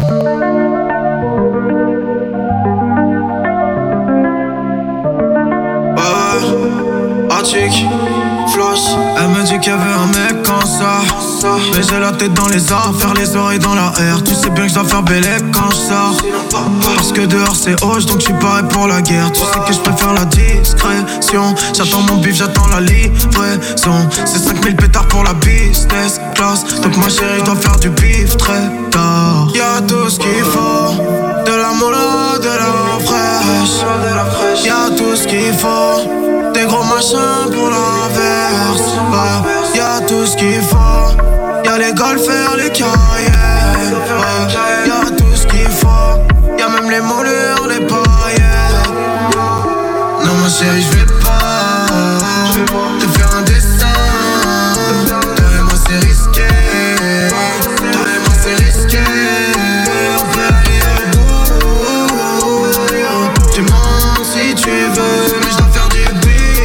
Arctic, Floss. Elle me dit qu'elle veut un mec comme ça. Mais j'ai la tête dans les affaires, les oreilles dans la air. Tu sais bien que je dois faire bellec quand je sors. Parce que dehors c'est hoche, donc je suis paré pour la guerre. Tu sais que je préfère la discrétion. J'attends mon bif, j'attends la livraison. C'est cinq mille pétards pour la business class. Donc ma chérie, je dois faire du bif très tard. Y'a tout ce qu'il faut. De la mola, de la fraîche. Y'a tout ce qu'il faut. Des gros machins pour la verse. Ouais. Y'a tout ce qu'il faut. Y'a les golfers, les Cayennes. Ouais. Y'a tout ce qu'il faut. Y'a même les moulures, les paillettes. Non ma chérie, j'vais pas te faire un dessin. Toi et moi c'est risqué. Toi et moi c'est risqué. On peut aller au bout. Tu mens si tu veux, mais j'dois faire du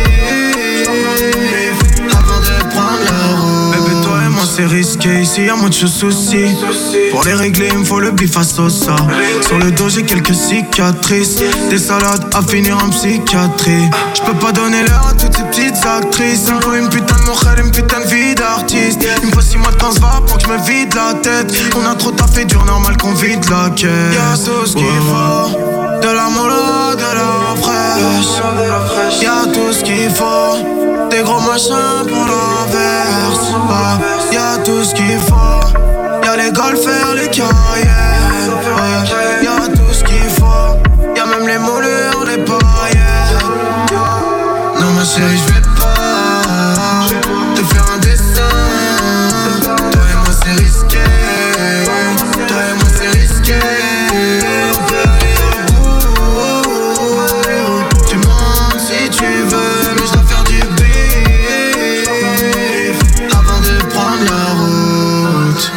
c'est risqué, ici y'a moins de soucis. Pour les régler, il me faut le bif à sauce. Sur le dos, j'ai quelques cicatrices. Des salades à finir en psychiatrie. J'peux pas donner l'heure à toutes ces petites actrices. Il me faut une putain de mochel, une putain de vie d'artiste. Il me faut six mois de temps va pour que je me vide la tête. On a trop taffé dur, normal qu'on vide la caisse. Y'a tout ce qu'il faut. De la mola, de la fraîche. Y'a tout ce qu'il faut. Des gros machins pour la verse. Ouais. Y'a tout ce qu'il faut. Y'a les golfers, les Cayennes. Ouais. Y'a tout ce qu'il faut. Y'a même les moulures, les paillettes. Non ma chérie, j'vais pas te faire un dessin. Toi et moi c'est risqué. Toi et moi c'est risqué. On peut aller au bout. Tu mens si tu veux, mais j'dois faire du bif avant de prendre la route.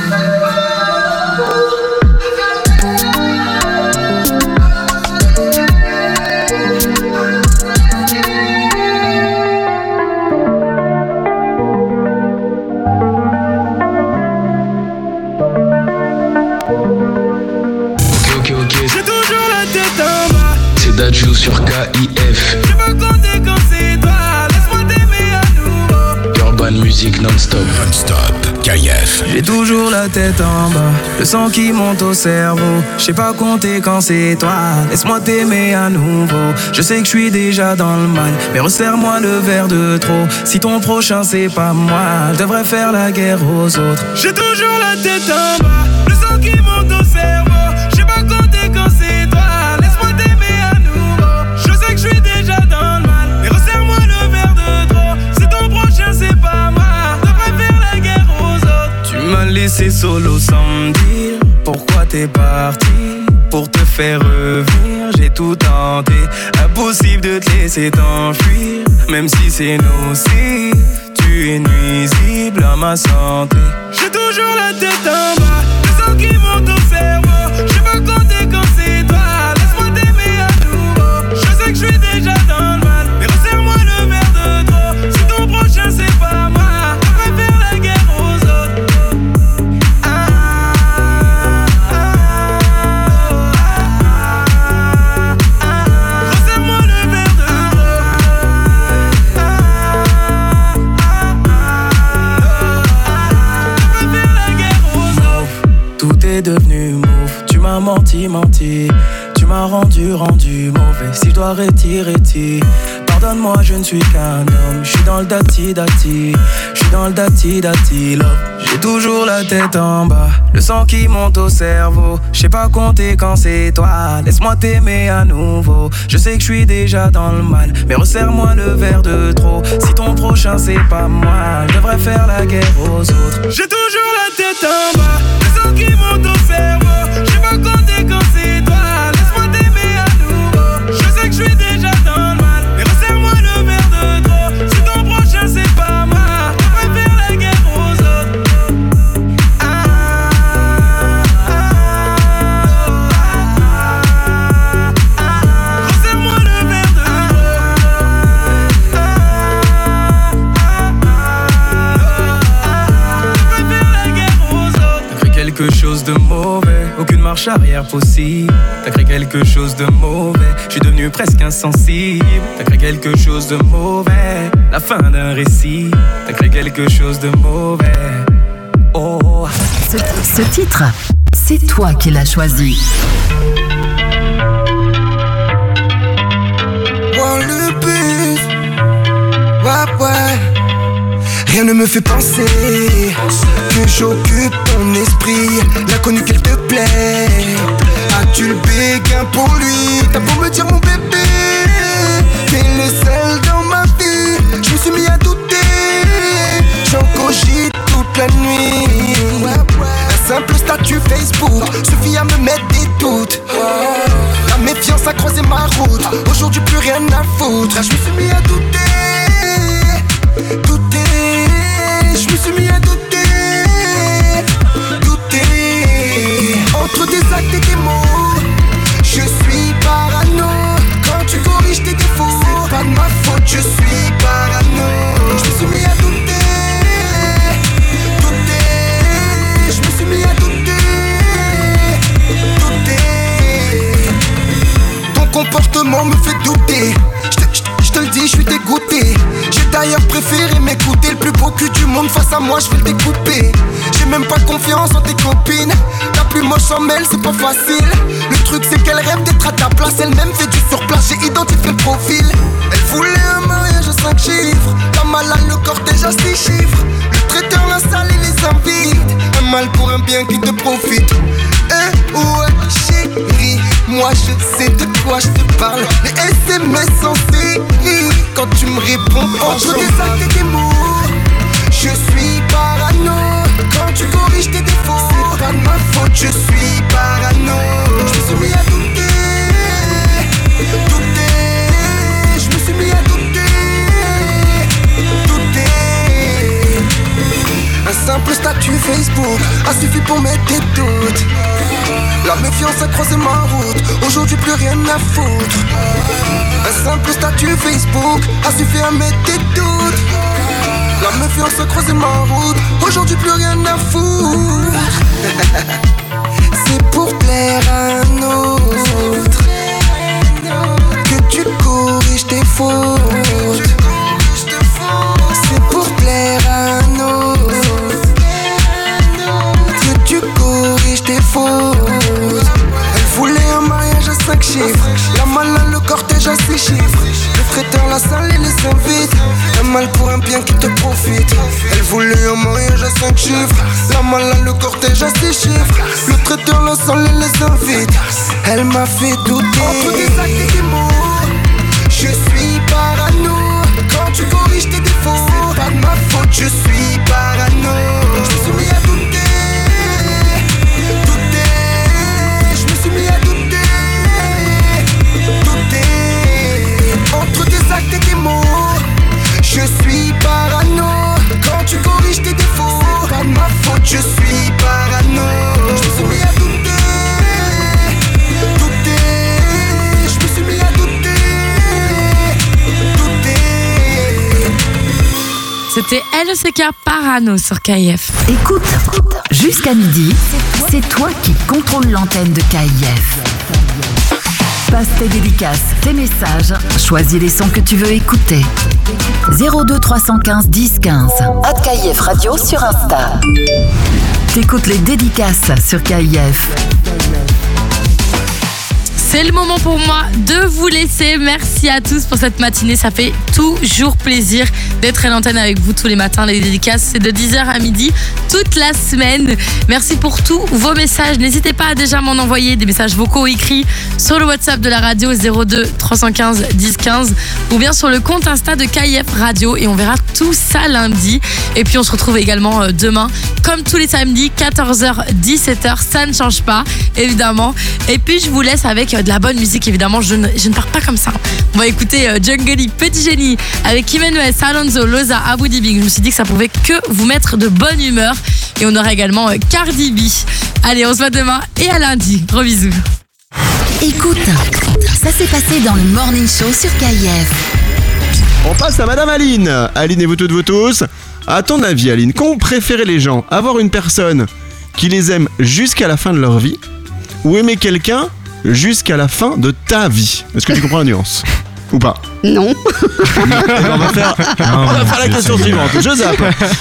Ok, ok, ok. J'ai toujours la tête en bas. C'est Dadju sur K I F. Je veux compter quand c'est toi. Laisse-moi t'aimer à nouveau. Urban Music non-stop. Non-stop. K I F. J'ai toujours la tête en bas, le sang qui monte au cerveau. Je sais pas compter quand c'est toi. Laisse-moi t'aimer à nouveau. Je sais que je suis déjà dans le mal, mais resserre-moi le verre de trop. Si ton prochain c'est pas moi, je devrais faire la guerre aux autres. J'ai toujours la tête en bas, le sang qui monte au cerveau. Je sais pas compter quand c'est toi. Laisse-moi t'aimer à nouveau. Je sais que je suis déjà dans le mal, mais resserre-moi le verre de trop. Si ton prochain c'est pas moi, je devrais faire la guerre aux autres. Tu m'as laissé solo sans me dire pourquoi t'es parti. Pour te faire revenir, j'ai tout tenté. Impossible de te laisser t'enfuir, même si c'est nocif. Tu es nuisible à ma santé. J'ai toujours la tête en bas, le sang qui monte au cerveau. Je sais pas compter quand c'est toi. Laisse-moi t'aimer à nouveau. Je sais que je suis déjà dans le mal, mais resserre-moi le verre de trop. Si ton prochain c'est pas moi, je devrais faire la guerre aux autres. Devenu mauve, tu m'as menti, menti. Tu m'as rendu, rendu mauvais. Si je dois retirer, retire. Pardonne-moi, je ne suis qu'un homme. Je suis dans le dati dati, je suis dans le dati dati love. J'ai toujours la tête en bas, le sang qui monte au cerveau. Je sais pas compter quand c'est toi, laisse-moi t'aimer à nouveau. Je sais que je suis déjà dans le mal, mais resserre-moi le verre de trop. Si ton prochain c'est pas moi, je devrais faire la guerre aux autres. J'ai toujours la tête en bas, le sang qui monte au cerveau. Je sais pas compter quand c'est toi, laisse-moi t'aimer à nouveau. Je sais que je suis déjà dans le mal, mais resserre-moi le verre de trop. Si ton prochain c'est pas moi, je devrais faire la guerre aux autres. Quelque chose de mauvais, aucune marche arrière possible. T'as créé quelque chose de mauvais, je suis devenu presque insensible. T'as créé quelque chose de mauvais, la fin d'un récit. T'as créé quelque chose de mauvais. Oh. Ce, ce titre, c'est toi qui l'as choisi. Wow, le bus, ouais, ouais. Rien ne me fait penser que j'occupe ton esprit. L'inconnu qu'elle te plaît, as-tu le béguin pour lui? T'as beau me dire mon bébé, t'es le seul dans ma vie. Je me suis mis à douter, j'en cogite toute la nuit. Un simple statut Facebook suffit à me mettre des doutes. La méfiance a croisé ma route, aujourd'hui plus rien à foutre. Je me suis mis à douter, douter. Je me suis mis à douter, douter. Entre des actes et des mots, je suis parano. Quand tu corriges tes défauts, c'est pas de ma faute, je suis parano. Je me suis mis à douter, douter. Je me suis mis à douter, douter. Ton comportement me fait douter. Je te le dis, je suis dégoûté. J'ai d'ailleurs préféré m'écouter. Le plus beau cul du monde face à moi, je vais le découper. J'ai même pas confiance en tes copines. La plus moche en elle, c'est pas facile. Le truc c'est qu'elle rêve d'être à ta place. Elle-même fait du surplace, j'ai identifié le profil. Elle voulait un mariage à cinq chiffres. La malade, le cortège à six chiffres. Le traiteur l'installe et les invite. Un mal pour un bien qui te profite. Eh ouais chérie, moi je sais de quoi je te parle. Les S M S en série, quand tu me réponds entre des actes et des mots, je suis parano. Quand tu corriges tes défauts, c'est pas de ma faute, je suis parano. Je me suis mis à douter, douter. Je me suis mis à douter, douter. Un simple statut Facebook a suffi pour mettre des doutes. La méfiance a croisé ma route, aujourd'hui plus rien à foutre. Un simple statut Facebook a suffi à mettre des doutes. La méfiance a croisé ma route, aujourd'hui plus rien à foutre. C'est pour plaire à un autre que tu corriges tes fautes. C'est pour plaire à un autre que tu corriges tes fautes. Elle voulait un mariage à cinq chiffres. La malade, le cortège à six chiffres. Le traiteur, la salle et les invite. Un mal pour un bien qui te profite. Elle voulait un mariage à cinq chiffres. La malade, le cortège à six chiffres. Le traiteur, la salle et les invite. Elle m'a fait douter. Entre des actes et des mots, je suis parano. Quand tu corriges tes défauts, pas de ma faute, je suis parano. Je me suis mis à douter, douter. Je me suis mis à douter, douter. Entre des actes et des mots, je suis parano. Quand tu corriges tes défauts, pas de ma faute, je suis parano. Je me suis mis à douter, douter. Je me suis mis à douter, douter. C'était L E C K Parano sur K I F. Écoute, jusqu'à midi, c'est toi qui contrôle l'antenne de K I F. Passe tes dédicaces, tes messages, choisis les sons que tu veux écouter. zéro deux trois un cinq dix quinze. À K I F Radio sur Insta. T'écoutes les dédicaces sur K I F. C'est le moment pour moi de vous laisser. Merci à tous pour cette matinée. Ça fait toujours plaisir d'être à l'antenne avec vous tous les matins. Les dédicaces, c'est de dix heures à midi toute la semaine. Merci pour tous vos messages. N'hésitez pas à déjà m'en envoyer des messages vocaux écrits sur le WhatsApp de la radio zéro deux trois cent quinze dix quinze ou bien sur le compte Insta de K I F Radio, et on verra tout ça lundi. Et puis on se retrouve également demain comme tous les samedis quatorze heures dix-sept heures. Ça ne change pas évidemment. Et puis je vous laisse avec de la bonne musique évidemment. Je ne, je ne pars pas comme ça. On va écouter Jungly, Petit Génie avec Emmanuel, Alonso, Loza, Abu Dhabi. Je me suis dit que ça pouvait que vous mettre de bonne humeur. Et on aura également Cardi B. Allez, on se voit demain et à lundi. Gros bisous. Écoute, ça s'est passé dans le Morning Show sur K I F. On passe à Madame Aline. Aline et vous toutes, vous tous. À ton avis, Aline, qu'ont préféré les gens? Avoir une personne qui les aime jusqu'à la fin de leur vie, ou aimer quelqu'un jusqu'à la fin de ta vie? Est-ce que tu comprends la nuance? Ou pas? Non. On va faire, on va faire la question suivante. Je zappe.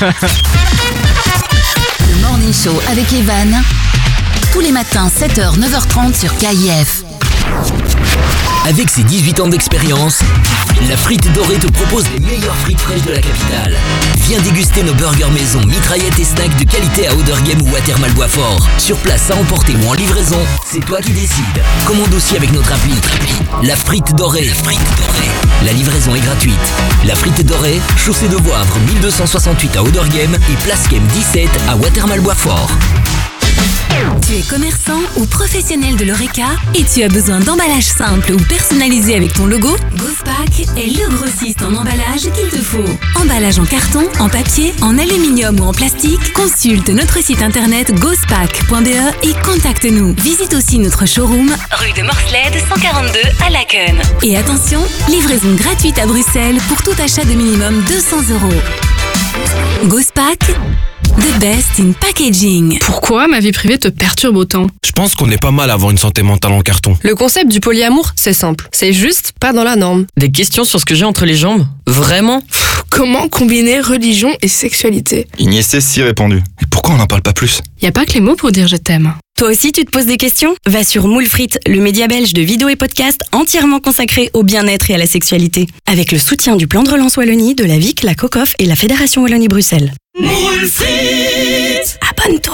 Le Morning Show avec Evan. Tous les matins, sept heures, neuf heures trente sur K I F. Avec ses dix-huit ans d'expérience, la Frite Dorée te propose les meilleures frites fraîches de la capitale. Viens déguster nos burgers maison, mitraillettes et snacks de qualité à Ouder Game ou Watermal Boisfort. Sur place, à emporter ou en livraison, c'est toi qui décides. Commande aussi avec notre appli. La Frite Dorée. La Frite Dorée. La livraison est gratuite. La Frite Dorée, chaussée de Voivre mille deux cent soixante-huit à Ouder Game et Place Game dix-sept à Watermal Boisfort. Tu es commerçant ou professionnel de l'Horeca et tu as besoin d'emballages simples ou personnalisés avec ton logo? Ghostpack est le grossiste en emballage qu'il te faut. Emballage en carton, en papier, en aluminium ou en plastique, consulte notre site internet ghostpack point b e et contacte-nous. Visite aussi notre showroom rue de Morsled cent quarante-deux à Laken. Et attention, livraison gratuite à Bruxelles pour tout achat de minimum deux cents euros. Ghostpack, the best in packaging. Pourquoi ma vie privée te perturbe autant? Je pense qu'on est pas mal à avoir une santé mentale en carton. Le concept du polyamour, c'est simple. C'est juste pas dans la norme. Des questions sur ce que j'ai entre les jambes? Vraiment? Comment combiner religion et sexualité? Ignace si répandu. Et pourquoi on n'en parle pas plus? Y a pas que les mots pour dire je t'aime. Toi aussi tu te poses des questions? Va sur Moule Frites, le média belge de vidéos et podcasts entièrement consacré au bien-être et à la sexualité. Avec le soutien du plan de relance Wallonie, de la V I C, la COCOF et la Fédération Wallonie-Bruxelles. Moule Frites. Abonne-toi.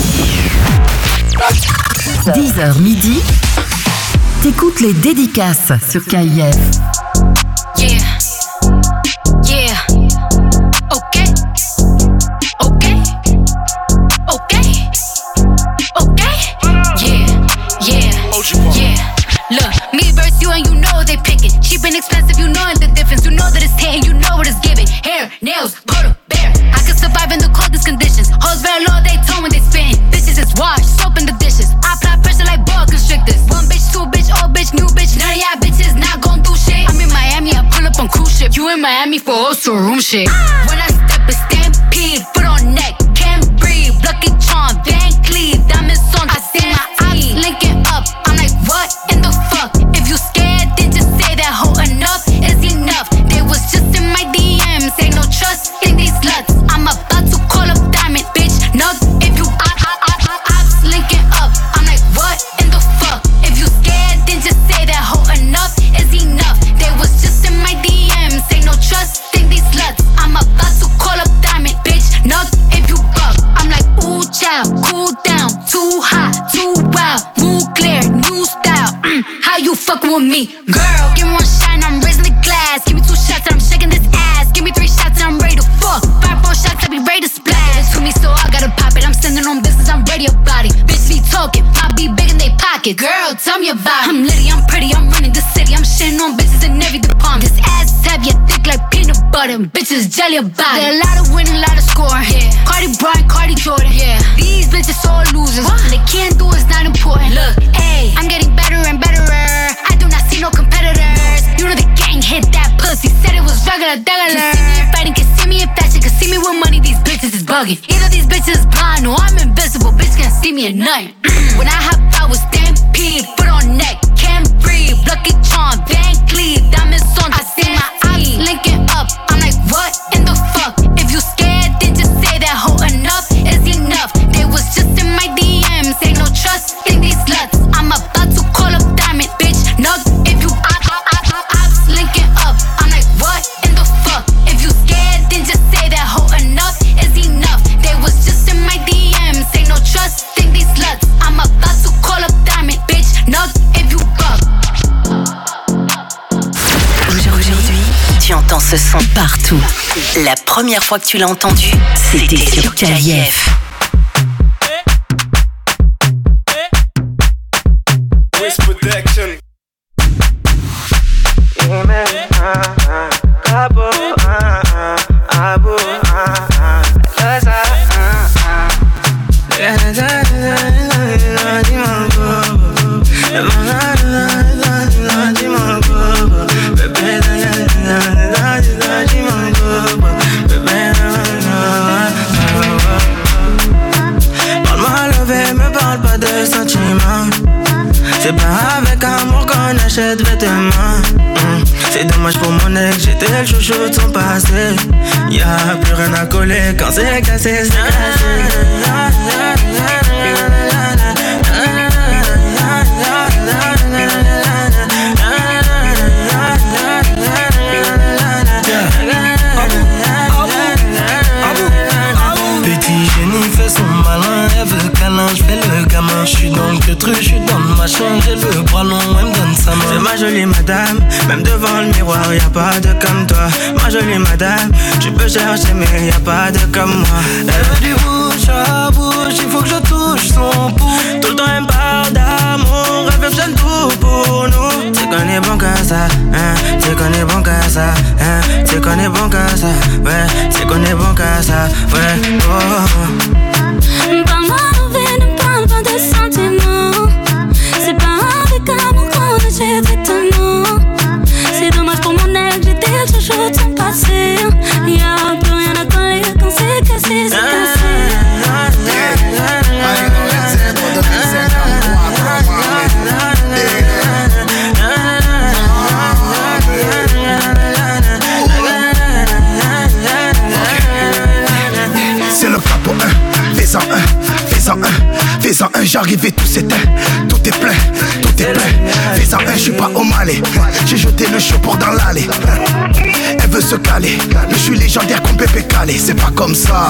dix heures midi. T'écoutes les dédicaces sur K I F. Yeah. Yeah. Okay. Okay. Okay. Okay. Yeah. Yeah. Yeah. Look, me versus you and you know they picking. Cheap and expensive, you know the difference. You know that it's hitting, you know what it's giving. Hair, nails, photo, bear. I can survive in the coldest conditions. Hoes very low, they tone when they spin. Bitches is wash, soap in the dishes. I apply pressure like boa constrictors. One bitch, two bitch, old bitch, new bitch. None of y'all bitches not gon' do shit. I'm in Miami, I pull up on cruise ship. You in Miami for also room shit. When I step a stampede, foot on neck, can't breathe. Lucky Charm, Van Cleef, diamonds on. I see my eyes linking up. I'm like, what in the fuck? If you scared, then just say that hoe enough is enough. They was just in my D Ms, ain't no trust in these sluts. I'm about to call up Diamond, bitch. No, if you I I I I ops linking up. I'm like, what in the fuck? If you scared, then just say that hoe enough is enough. They was just in my D Ms, ain't no trust in these sluts. I'm about to call up Diamond, bitch. No, if you buck. I'm like, ooh, child, cool down, too hot, too wild, move clear, new style. Mm, how you fucking with me, girl? Give me one shot and I'm raising the glass. Give me two shots and I'm shaking this ass. Give me three shots and I'm ready to fuck. Five more shots, I be ready to splash. To me, so I gotta pop it. I'm sending on business, I'm ready about it. Bitch be talking, I be big in they pocket. Girl, tell me about it. I'm litty, I'm pretty, I'm running the city. I'm shitting on bitches in every department. This ass is heavy, I thick like peanut butter. Bitches jelly about it. There a lot of winning, a lot of scoring. Yeah. Cardi Bryant, Cardi Jordan. Yeah. These bitches all losers. What? They can't do it's not important. Look, hey, I'm getting better and betterer. I do not see no competitors. You know the gang hit that pussy. Said it was regular, regular. Can see me in fighting, can see me in fashion, can see me with money. These bitches is bugging. Either these bitches is blind or I'm invisible. Bitch can't see me at night. When I hop out with stampede, foot on neck, can't breathe. Lucky Charm, Van Cleef, diamonds on. I see my eyes linking up. I'm like, what in the fuck? If you scared, then just say that hoe enough is enough. They was just in my D Ms, ain't no trust in these sluts. I'm about to call up Diamond, bitch. enfants partout. La première fois que tu l'as entendu, c'était sur K I F. C'est pas avec amour qu'on achète vêtements. mmh. C'est dommage pour mon ex, j'étais le chouchou de son passé. Y'a plus rien à coller quand c'est cassé, c'est cassé. Petit génie fait son malin, elle veut câlin, je fais le gamin. Je suis dans le truc, je suis dans le machin, j'ai le bras long, elle me donne sa main. C'est ma jolie madame, même devant le miroir, y'a pas de comme toi. Ma jolie madame, tu peux chercher mais y'a pas de comme moi. Elle veut du bouche à bouche, il faut que je touche son pouce. Tout le temps elle me parle d'amour, elle veut que j'aime tout pour nous. C'est qu'on est bon qu'à ça, hein, c'est qu'on est bon qu'à ça, hein, c'est qu'on est bon qu'à ça, ouais, c'est qu'on est bon qu'à ça, ouais, oh. Parle-moi d'envie, ne parle pas de sentiments. C'est pas avec amour qu'on achète vêtements. C'est dommage pour mon ex, j'étais le chouchou de son passé. Y'a plus rien à coller quand c'est cassé, c'est cassé. C'est le capot un, fais-en un, fais-en un, fais-en un, j'arrive et tout s'éteint. Tout est plein, tout est plein. Fais-en un, je suis pas au Malais. J'ai jeté le chaud pour dans l'allée. Elle veut se caler, je suis légendaire comme Pépé Calé. C'est pas comme ça.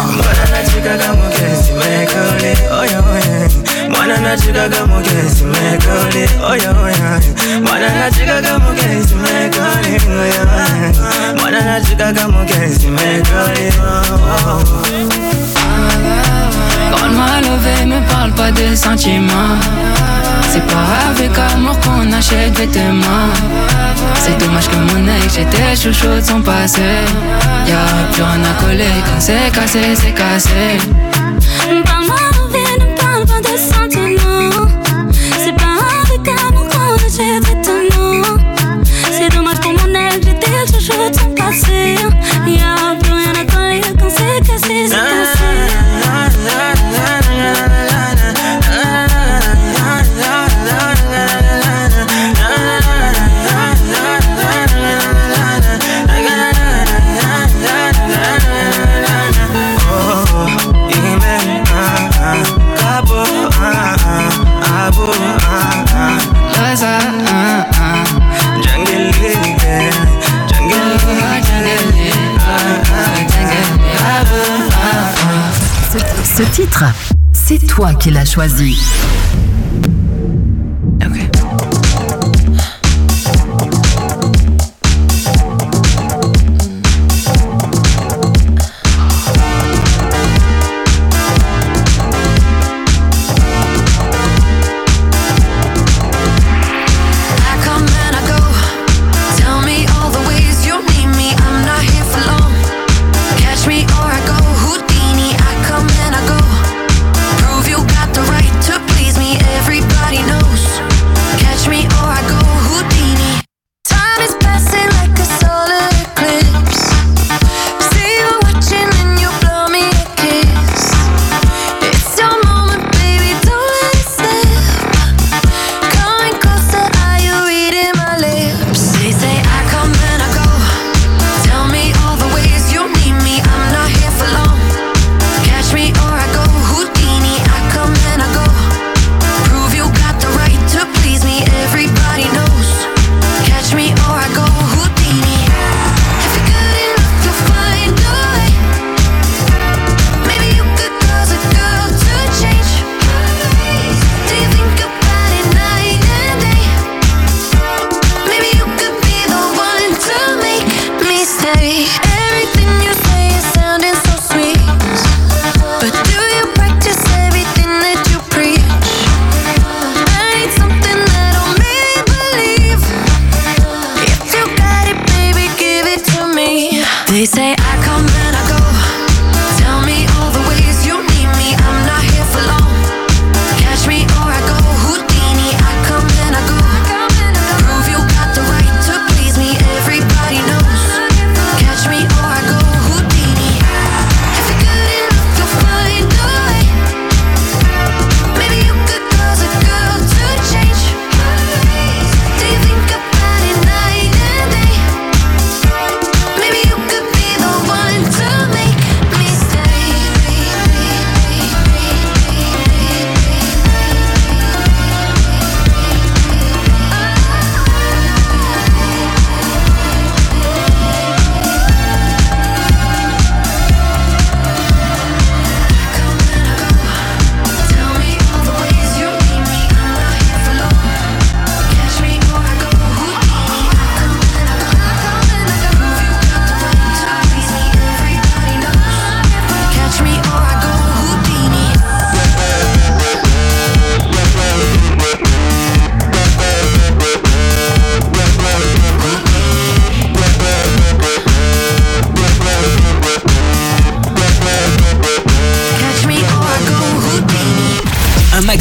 Quand m'a levé, me parle pas de sentiments. C'est pas avec amour qu'on achète vêtements. C'est dommage que mon ex, j'étais chouchou de son passé. Y'a plus rien à coller quand c'est cassé, c'est cassé. Parle-moi d'envie, ne parle pas de sentiments. C'est pas avec amour qu'on achète vêtements. C'est dommage pour mon ex, j'étais le chouchou de son passé. Y'a plus rien à coller quand c'est cassé, c'est cassé. Ce titre, c'est toi qui l'as choisi. Prove you got the right to please me.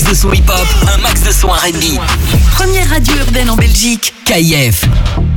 de son hip-hop, un max de son R and B. Première radio urbaine en Belgique. K I F.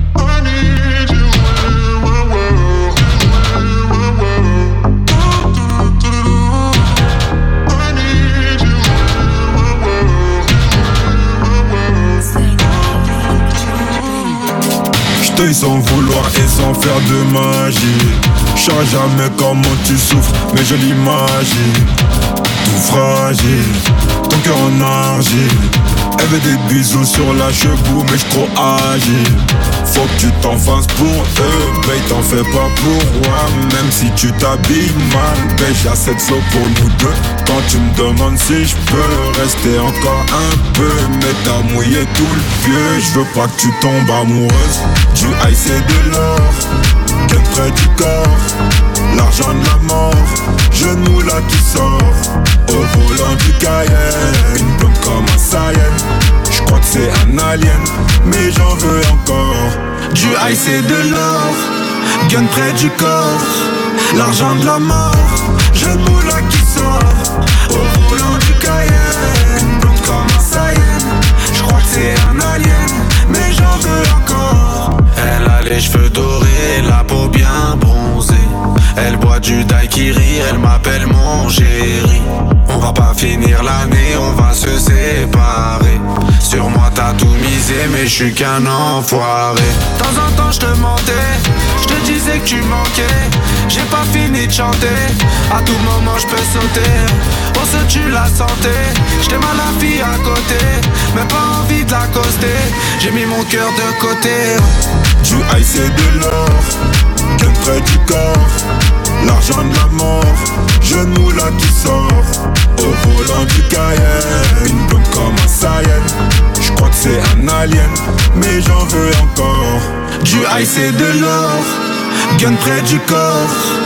J't'aille sans vouloir et sans faire de magie. J'sais jamais comment tu souffres, mais je l'imagine. Tout fragile, ton cœur en argile. Elle veut des bisous sur la cheveux, mais j'suis trop agile. Faut que tu t'en fasses pour eux, babe, t'en fais pas pour moi. Même si tu t'habilles mal, babe, j'ai assez de flow pour nous deux. Quand tu me demandes si j'peux rester encore un peu, mais t'as mouillé tout le pieu. J'veux pas que tu tombes amoureuse. Du ice et de l'or, qu'elle près du corps. L'argent de la mort, genou là qui sort. Au volant du Cayenne, une blonde comme un Saiyan. J'crois que c'est un alien, mais j'en veux encore. Du ice et de l'or, gun près du corps. L'argent de la mort, genou là qui sort. Au volant du Cayenne, une blonde comme un Saiyan. J'crois que c'est un alien, mais j'en veux encore. Elle a les cheveux dorés, la peau bien bronzée. Elle boit du daiquiri, elle m'appelle mon chéri. On va pas finir l'année, on va se séparer. Sur moi t'as tout misé, mais je suis qu'un enfoiré. De temps en temps je te mentais, je te disais que tu manquais. J'ai pas fini de chanter, à tout moment je peux sauter. On se tue la santé, j't'aime à la fille à côté, mais pas envie de l'accoster. J'ai mis mon cœur de côté. Du ice et de l'or, qu'elle près du corps. L'argent de la mort, genou là qui sort. Au volant du Cayenne, une blonde comme un Saiyan. J'crois que c'est un alien, mais j'en veux encore. Du ice et de l'or, gun près du corps.